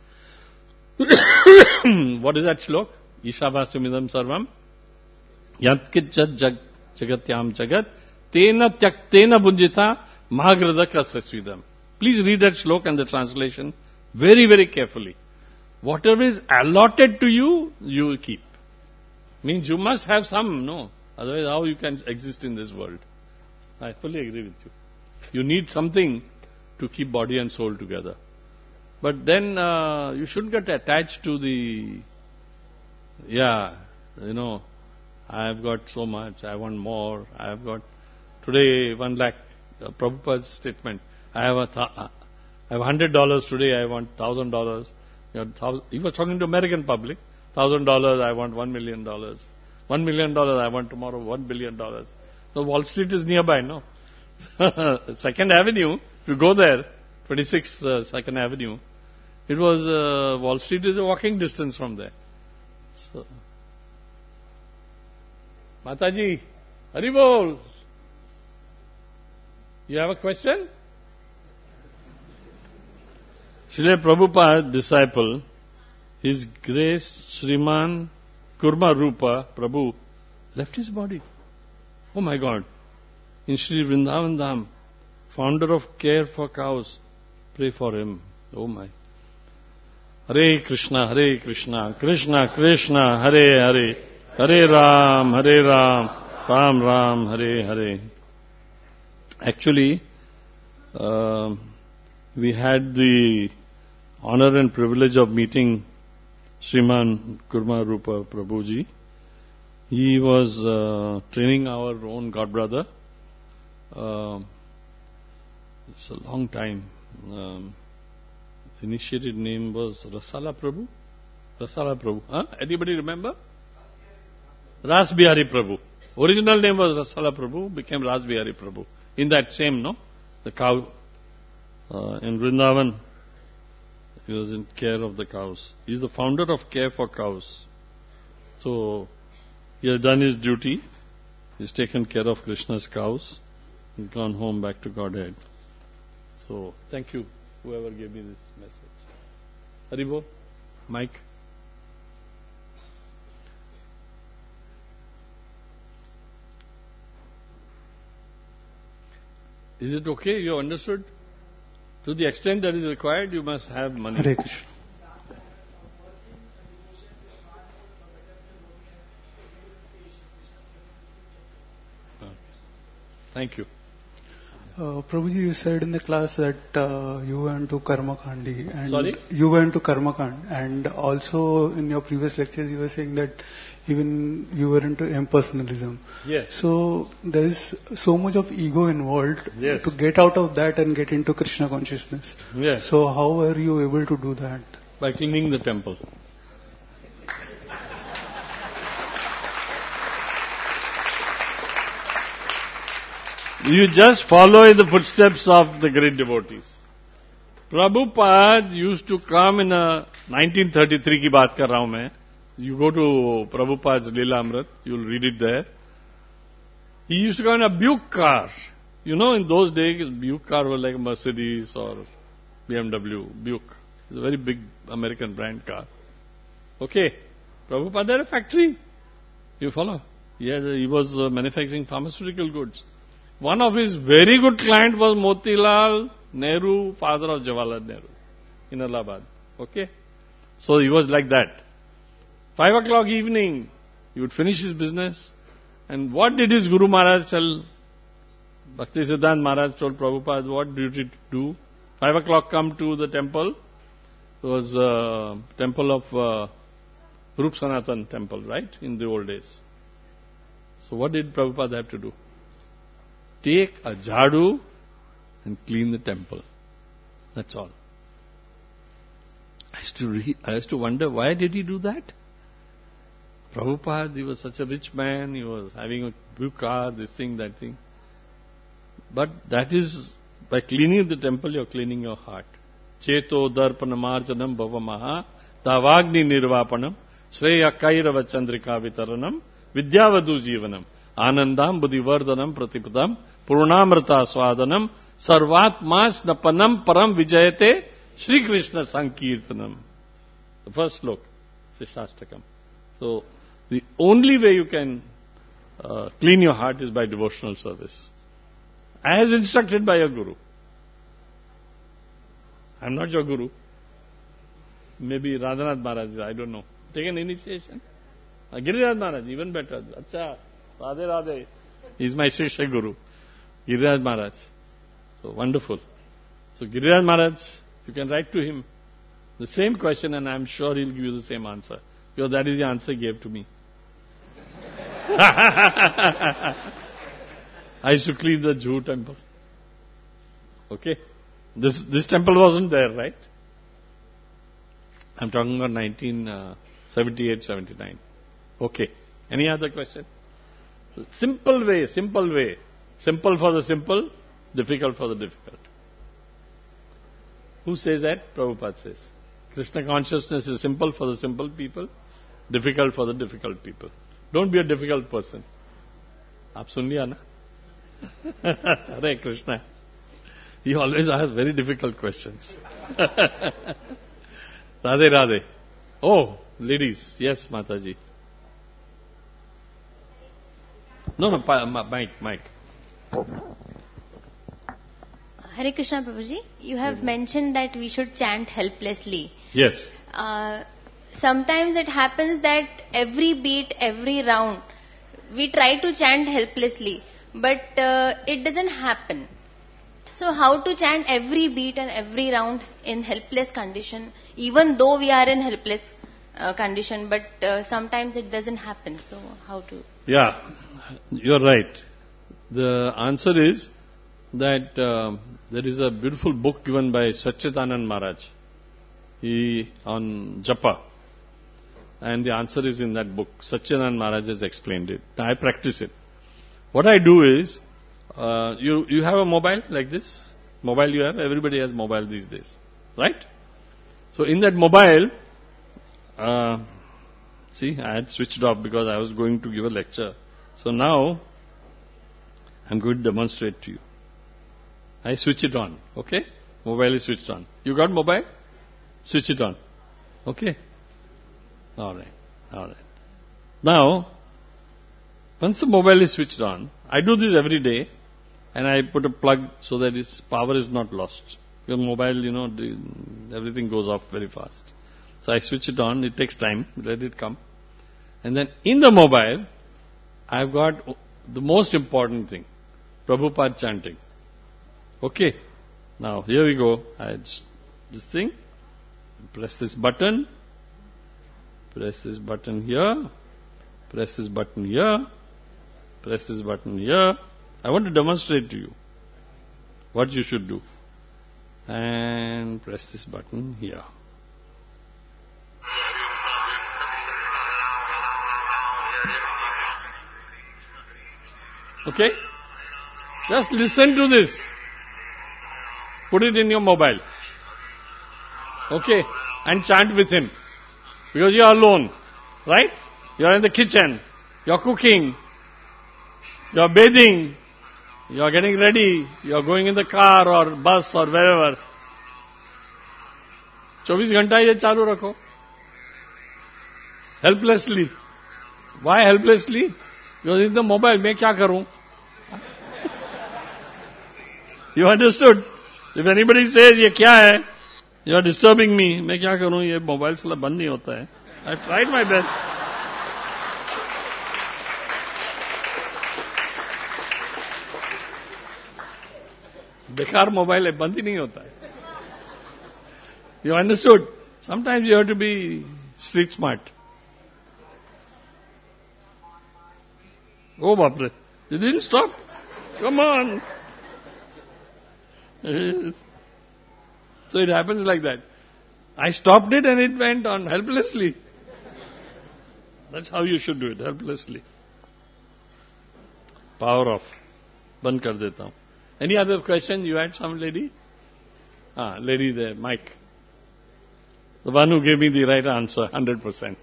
What is that shlok? Ishavasya sarvam yat kitchat jag jagatyam jagat tena tyaktena bunjita mahagrada sasvidam. Please read that shlok and the translation very, very carefully. Whatever is allotted to you, you will keep. Means you must have some, no? Otherwise how you can exist in this world? I fully agree with you. You need something to keep body and soul together. But then uh, you shouldn't get attached to the, yeah, you know, I have got so much, I want more, I have got, today one lakh, uh, Prabhupada's statement, I have a, th- I have hundred dollars today, I want thousand dollars. He was talking to American public, thousand dollars, I want one million dollars. One million dollars, I want tomorrow one billion dollars. So Wall Street is nearby, no? Second Avenue, if you go there, twenty-six uh, Second Avenue, it was, uh, Wall Street is a walking distance from there. So, Mataji, Haribol, you have a question? Srila Prabhupada, disciple, His Grace Sriman Kurma Rupa Prabhu left his body. Oh my God. In Sri Vrindavan Dham, founder of Care for Cows, pray for him. Oh my. Hare Krishna, Hare Krishna, Krishna Krishna, Hare Hare, Hare Ram, Hare Ram, Ram Ram, Hare Hare. Actually, uh, we had the honor and privilege of meeting Sriman Kurma Rupa Prabhuji. He was uh, training our own godbrother. Uh, it's a long time. Um, initiated name was Rasala Prabhu. Rasala Prabhu. Huh? Anybody remember? Ras Bihari Prabhu. Original name was Rasala Prabhu, became Ras Bihari Prabhu. In that same, no? The cow uh, in Vrindavan. He was in care of the cows. He is the founder of Care for Cows. So, he has done his duty. He's taken care of Krishna's cows. He's gone home back to Godhead. So, thank you, whoever gave me this message. Haribo, Mike. Is it okay? You understood? To the extent that is required, you must have money. Hare Krishna. Thank you. Uh, Prabhuji, you said in the class that uh, you went to Karma Kandi. And Sorry? You went to Karma Kand. And also in your previous lectures you were saying that even you were into impersonalism. Yes. So there is so much of ego involved Yes. to get out of that and get into Krishna consciousness. Yes. So how were you able to do that? By cleaning the temple. You just follow in the footsteps of the great devotees. Prabhupada used to come in a nineteen thirty-three ki baat kar raha hu main. You go to Prabhupada's Leela Amrit, you'll read it there. He used to come in a Buick car. You know, in those days, Buick car were like Mercedes or B M W. Buick. It's a very big American brand car. Okay. Prabhupada had a factory. You follow? He, had, he was uh, manufacturing pharmaceutical goods. One of his very good client was Motilal Nehru, father of Jawaharlal Nehru, in Allahabad. Okay? So he was like that. Five o'clock evening, he would finish his business. And what did his Guru Maharaj tell? Bhakti Siddhanta Maharaj told Prabhupada, what did you do? Five o'clock come to the temple. It was uh, temple of uh, Rup Sanatan temple, right? In the old days. So what did Prabhupada have to do? Take a jhadu and clean the temple. That's all. I used to, re- I used to wonder, why did he do that? Prabhupada, he was such a rich man, he was having a blue car, this thing, that thing. But that is, by cleaning the temple, you are cleaning your heart. Cheto darpanamarjanam bhavamaha tavagni nirvapanam shreya kairava chandrika vitaranam vidyavadu jivanam anandam buddhivardhanam pratipadam purnamrita swadanam sarvatma snapanam param vijayate Shri Krishna Sankirtanam. The first slok, Shishtastakam. So, the only way you can uh, clean your heart is by devotional service. As instructed by your Guru. I am not your Guru. Maybe Radhanath Maharaj, I don't know. Take an initiation. Uh, Giriraj Maharaj, even better. Acha, Radhe Radhe. He is my Shishya Guru. Giriraj Maharaj. So wonderful. So Giriraj Maharaj, you can write to him the same question and I am sure he will give you the same answer. Because that is the answer he gave to me. I used to clean the Juhu temple. Okay? This this temple wasn't there, right? I'm talking about nineteen seventy-eight seventy-nine. Okay. Any other question? Simple way, simple way. Simple for the simple, difficult for the difficult. Who says that? Prabhupada says. Krishna consciousness is simple for the simple people, difficult for the difficult people. Don't be a difficult person. Aap sun liya na? Hare Krishna. He always asks very difficult questions. Radhe Radhe. Oh, ladies. Yes, Mataji. No, no, mic, mic. Hare Krishna Prabhuji, you have mentioned that we should chant helplessly. Yes. Uh, sometimes it happens that every beat, every round, we try to chant helplessly, but uh, it doesn't happen. So how to chant every beat and every round in helpless condition, even though we are in helpless uh, condition, but uh, sometimes it doesn't happen. So how to? Yeah, you're right. The answer is that uh, there is a beautiful book given by Satchidanand Maharaj he, on Japa. And the answer is in that book. Satchidanand Maharaj has explained it. I practice it. What I do is, uh, you, you have a mobile like this? Mobile you have? Everybody has mobile these days. Right? So in that mobile, uh, see, I had switched off because I was going to give a lecture. So now, I'm going to demonstrate to you. I switch it on. Okay? Mobile is switched on. You got mobile? Switch it on. Okay? Alright. Alright. Now, once the mobile is switched on, I do this every day and I put a plug so that its power is not lost. Your mobile, you know, the, everything goes off very fast. So I switch it on. It takes time. Let it come. And then in the mobile, I've got the most important thing, Prabhupada chanting. Okay. Now, here we go. I just, this thing. Press this button. Press this button here. Press this button here. Press this button here. I want to demonstrate to you what you should do. And press this button here. Okay? Just listen to this. Put it in your mobile. Okay? And chant with him. Because you are alone. Right? You are in the kitchen. You are cooking. You are bathing. You are getting ready. You are going in the car or bus or wherever. चौबीस घंटा ये चालू रखो. Helplessly. Why helplessly? Because in the mobile, मैं क्या करूं? You understood? If anybody says ये क्या है? You are disturbing me. मैं क्या करूं? ये मोबाइल से बंद नहीं होता है. I tried my best. बेकार मोबाइल है, बंद ही नहीं होता है. You understood? Sometimes you have to be street smart. Oh, Bapre. You didn't stop? Come on. So it happens like that. I stopped it and it went on helplessly. That's how you should do it, helplessly. Power off. Band kar deta hu. Any other question? You had some lady? Ah, lady there, Mike. The one who gave me the right answer, one hundred percent.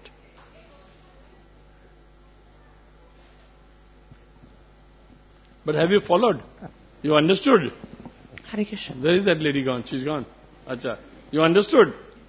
But have you followed? You understood? Hare Krishna. Where is that lady gone? She's gone. Acha. You understood?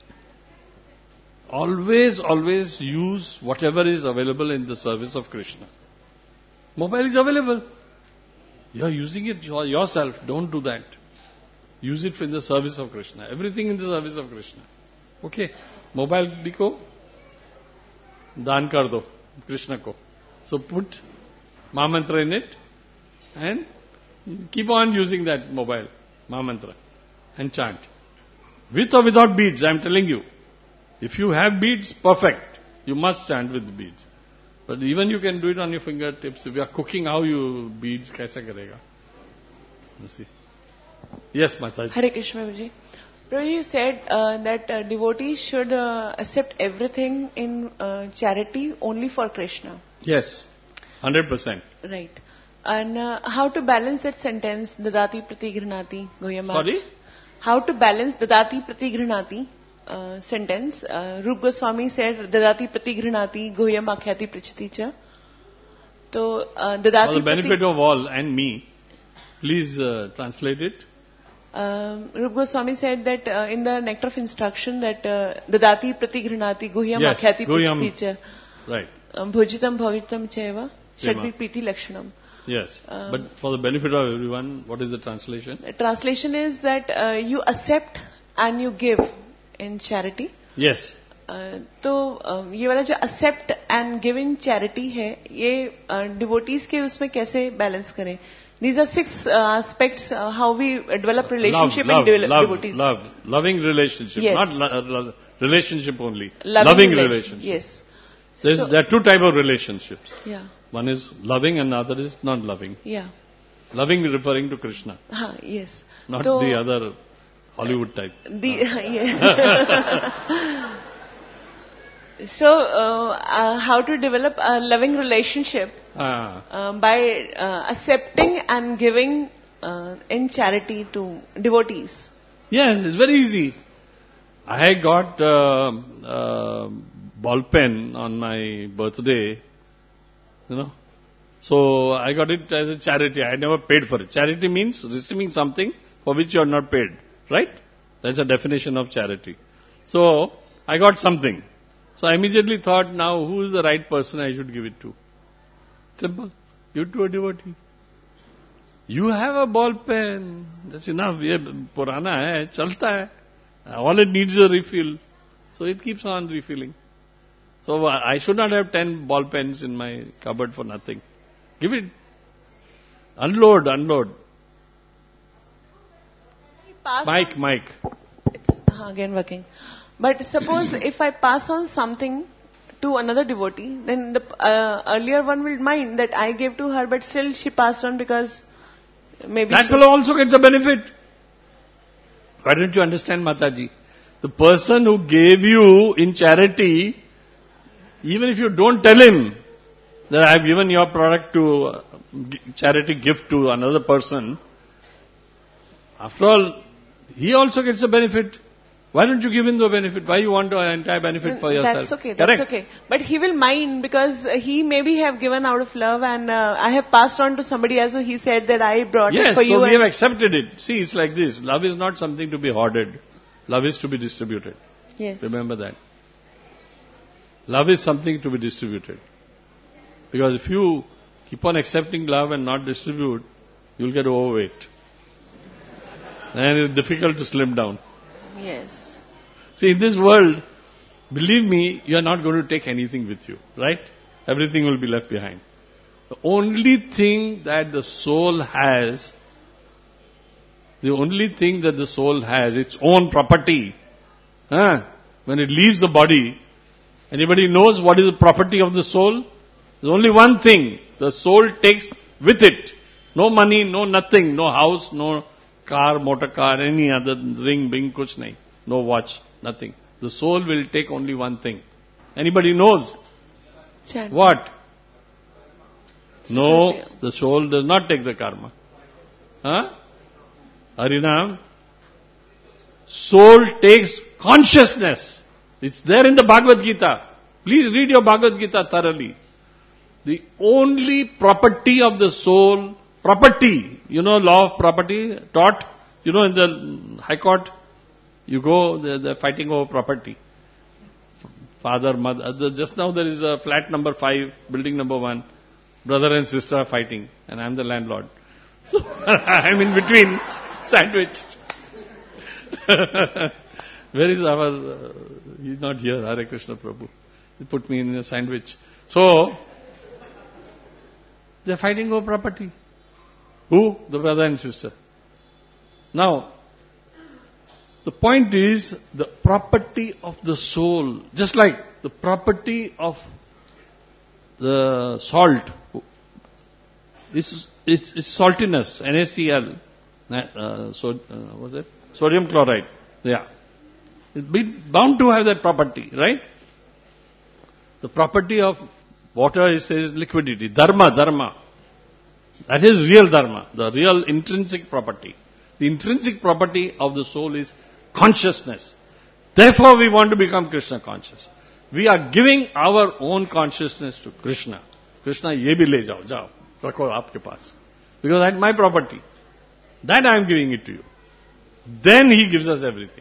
Always, always use whatever is available in the service of Krishna. Mobile is available. You are using it for yourself. Don't do that. Use it in the service of Krishna. Everything in the service of Krishna. Okay. Mobile diko, daan kar do, Krishna ko. So put Mahamantra in it and keep on using that mobile, Mahamantra, and chant. With or without beads, I am telling you. If you have beads, perfect. You must chant with beads. But even you can do it on your fingertips. If you are cooking, how you beads, kaisa karega? You see. Yes, Mataji. Hare Krishna, Prabhuji. Prabhuji, you said uh, that uh, devotees should uh, accept everything in uh, charity only for Krishna. Yes, one hundred percent. Right. And uh, how to balance that sentence, Dadati Prati Grinati Goyam? Sorry? How to balance Dadati Prati Grinati uh, sentence? Uh, Rup Goswami said, Dadati Prati Grinati Goyam Akhyati Prichati Cha. So, uh, Dadati For the benefit prati, of all and me, please uh, translate it. Um, Rup Goswami said that uh, in the Nectar of Instruction that uh, Dadati Prati Grinati Guhyam Yes, Akhyati Guhyam. Prichticha Right. um, Bhujitam Bhavitam Cheva Cheva. Shadvi Priti Lakshanam. Yes. Um, but for the benefit of everyone, what is the translation? The translation is that uh, you accept and you give in charity. Yes. Uh, तो uh, ये वाला जो accept and give in charity है, ये uh, devotees के उसमें कैसे balance करें? These are six uh, aspects uh, how we develop relationship love, in love, devotees. love, love, loving relationship, Yes. not lo- lo- relationship only. Loving, loving relation- relationship. Yes. There's, So- there are two types of relationships. Yeah. One is loving and another is not loving. Yeah. Loving referring to Krishna, हाँ, yes. not तो the other Hollywood type. The, yeah. So, uh, uh, how to develop a loving relationship Ah, uh, by uh, accepting and giving uh, in charity to devotees. yeah, it's very easy. I got uh, uh, ball pen on my birthday, you know. So I got it as a charity. I never paid for it. Charity means receiving something for which you are not paid, right? That's a definition of charity. So I got something. So I immediately thought, now who is the right person I should give it to? Simple. Give it to a devotee. You have a ball pen. That's enough. ये पुराना है, चलता है. All it needs is a refill. So it keeps on refilling. So I should not have ten ball pens in my cupboard for nothing. Give it. Unload, unload. Mike, on, Mike. It's uh, again working. But suppose if I pass on something to another devotee, then the uh, earlier one will mind that I gave to her, but still she passed on because maybe... That fellow also gets a benefit. Why don't you understand, Mataji? The person who gave you in charity, even if you don't tell him that I have given your product to uh, charity gift to another person, after all, he also gets a benefit. Why don't you give him the benefit? Why you want an entire benefit for yourself? That's okay, that's Correct? okay. But he will mind because he maybe have given out of love and uh, I have passed on to somebody else, so he said that I brought Yes, it for so you. we and have accepted it. See, it's like this. Love is not something to be hoarded. Love is to be distributed. Yes. Remember that. Love is something to be distributed. Because if you keep on accepting love and not distribute, you'll get overweight. And it's difficult to slim down. Yes. See, in this world, believe me, you are not going to take anything with you, right? Everything will be left behind. The only thing that the soul has, the only thing that the soul has, its own property, huh? When it leaves the body, anybody knows what is the property of the soul? There's only one thing the soul takes with it. No money, no nothing, no house, no car, motor car, any other ring, bing, kuch nahi. No watch, nothing. The soul will take only one thing. Anybody knows? Chant. What? No, the soul does not take the karma. Huh? Harinam. Soul takes consciousness. It's there in the Bhagavad Gita. Please read your Bhagavad Gita thoroughly. The only property of the soul, property, you know, law of property taught, you know, in the High Court, you go, they're, they're fighting over property. Father, mother, just now there is a flat number five, building number one, brother and sister are fighting, and I'm the landlord. So, I'm in between, sandwiched. Where is our, uh, he's not here, Hare Krishna Prabhu. He put me in a sandwich. So, they're fighting over property. Who? The brother and sister. Now, the point is the property of the soul, just like the property of the salt, is it's, it's saltiness, NaCl, uh, so, uh, what's that? Sodium chloride. Yeah. It's bound to have that property, right? The property of water is says liquidity, dharma, dharma. That is real dharma, the real intrinsic property. The intrinsic property of the soul is consciousness. Therefore we want to become Krishna conscious. We are giving our own consciousness to Krishna. Krishna, ye bhi le jao, jao, rakho aapke paas. Because that's my property. That I am giving it to you. Then he gives us everything.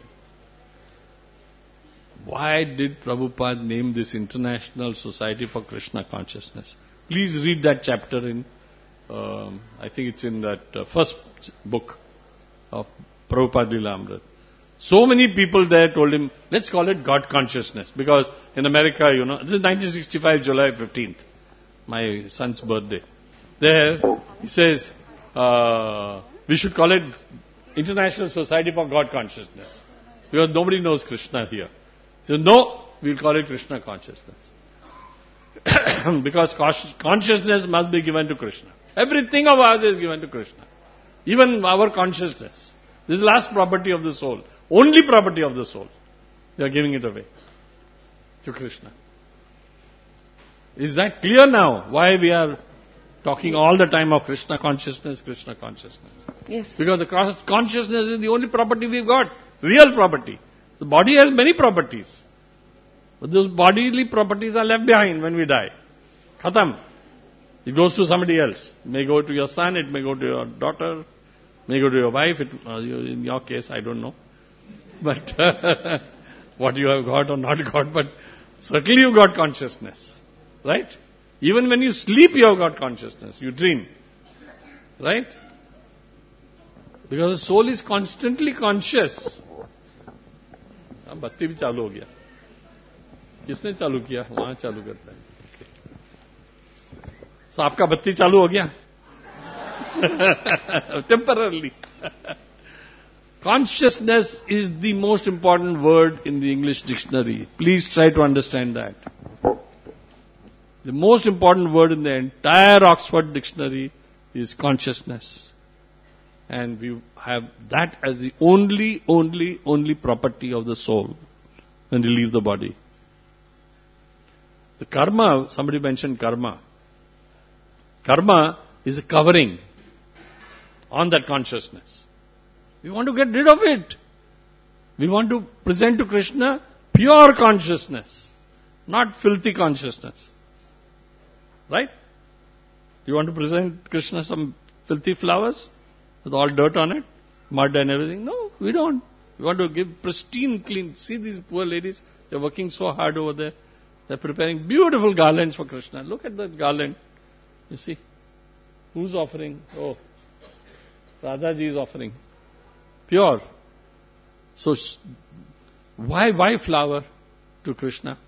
Why did Prabhupada name this International Society for Krishna Consciousness? Please read that chapter in, um, I think it's in that uh, first book of Prabhupada Leela-Amrit. So many people there told him, let's call it God consciousness. Because in America, you know, this is nineteen sixty-five, July fifteenth, my son's birthday. There, he says, uh, we should call it International Society for God Consciousness. Because nobody knows Krishna here. So no, we'll call it Krishna consciousness. Because consciousness must be given to Krishna. Everything of ours is given to Krishna. Even our consciousness. This is the last property of the soul. Only property of the soul. They are giving it away to Krishna. Is that clear now? Why we are talking all the time of Krishna consciousness, Krishna consciousness? Yes. Because the consciousness is the only property we've got. Real property. The body has many properties. But those bodily properties are left behind when we die. Khatam. It goes to somebody else. It may go to your son, it may go to your daughter, may go to your wife. It, uh, in your case, I don't know. But what you have got or not got, but certainly you got consciousness. Right? Even when you sleep, you have got consciousness. You dream. Right? Because the soul is constantly conscious. अब बत्ती भी चालू हो गया. किसने चालू किया? वहां चालू करता है. Okay. So आपका बत्ती चालू हो गया? Temporarily. Consciousness is the most important word in the English dictionary. Please try to understand that. The most important word in the entire Oxford dictionary is consciousness. And we have that as the only, only, only property of the soul when you leave the body. The karma, somebody mentioned karma. Karma is a covering on that consciousness. We want to get rid of it. We want to present to Krishna pure consciousness, not filthy consciousness. Right? You want to present Krishna some filthy flowers with all dirt on it, mud and everything? No, we don't. We want to give pristine, clean. See these poor ladies, they're working so hard over there. They're preparing beautiful garlands for Krishna. Look at that garland. You see? Who's offering? Oh, Radhaji is offering. Pure. So, why, why flower to Krishna?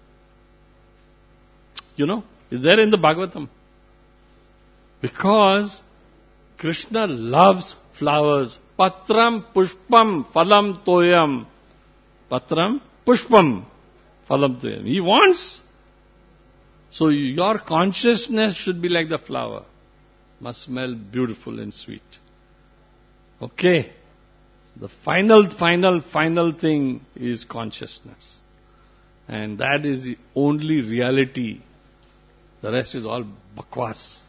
You know, it's there in the Bhagavatam. Because Krishna loves flowers. Patram pushpam phalam toyam. Patram pushpam phalam toyam. He wants. So your consciousness should be like the flower. Must smell beautiful and sweet. Okay. The final, final, final thing is consciousness. And that is the only reality. The rest is all bakwas.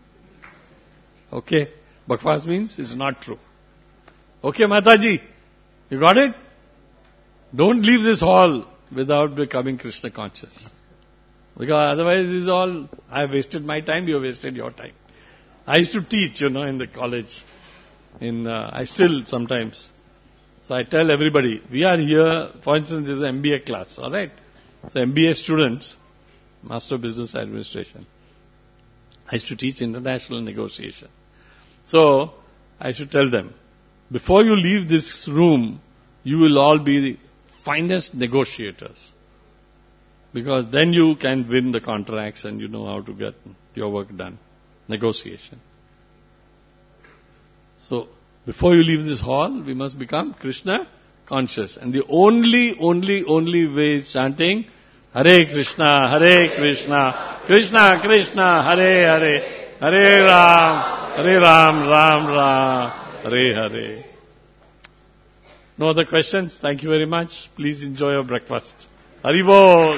Okay? Bakwas means it's not true. Okay, Mataji? You got it? Don't leave this hall without becoming Krishna conscious. Because otherwise it's all, I have wasted my time, you have wasted your time. I used to teach, you know, in the college. In uh, I still sometimes. So I tell everybody, we are here, for instance, this is an M B A class, alright? So M B A students, Master of Business Administration. I used to teach international negotiation. So, I used to tell them, before you leave this room, you will all be the finest negotiators. Because then you can win the contracts and you know how to get your work done. Negotiation. So, before you leave this hall, we must become Krishna conscious. And the only, only, only way is chanting, Hare Krishna, Hare Krishna, Krishna Krishna, Hare Hare, Hare Ram, Hare Ram, Ram Ram, Hare Hare. No other questions? Thank you very much. Please enjoy your breakfast. Hari Bol.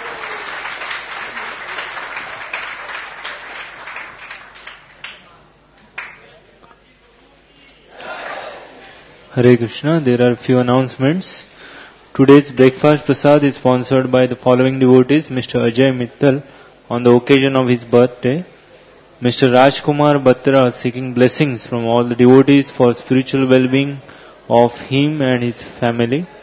Hare Krishna, there are few announcements. Today's breakfast prasad is sponsored by the following devotees: Mister Ajay Mittal on the occasion of his birthday, Mister Rajkumar Batra seeking blessings from all the devotees for spiritual well-being of him and his family,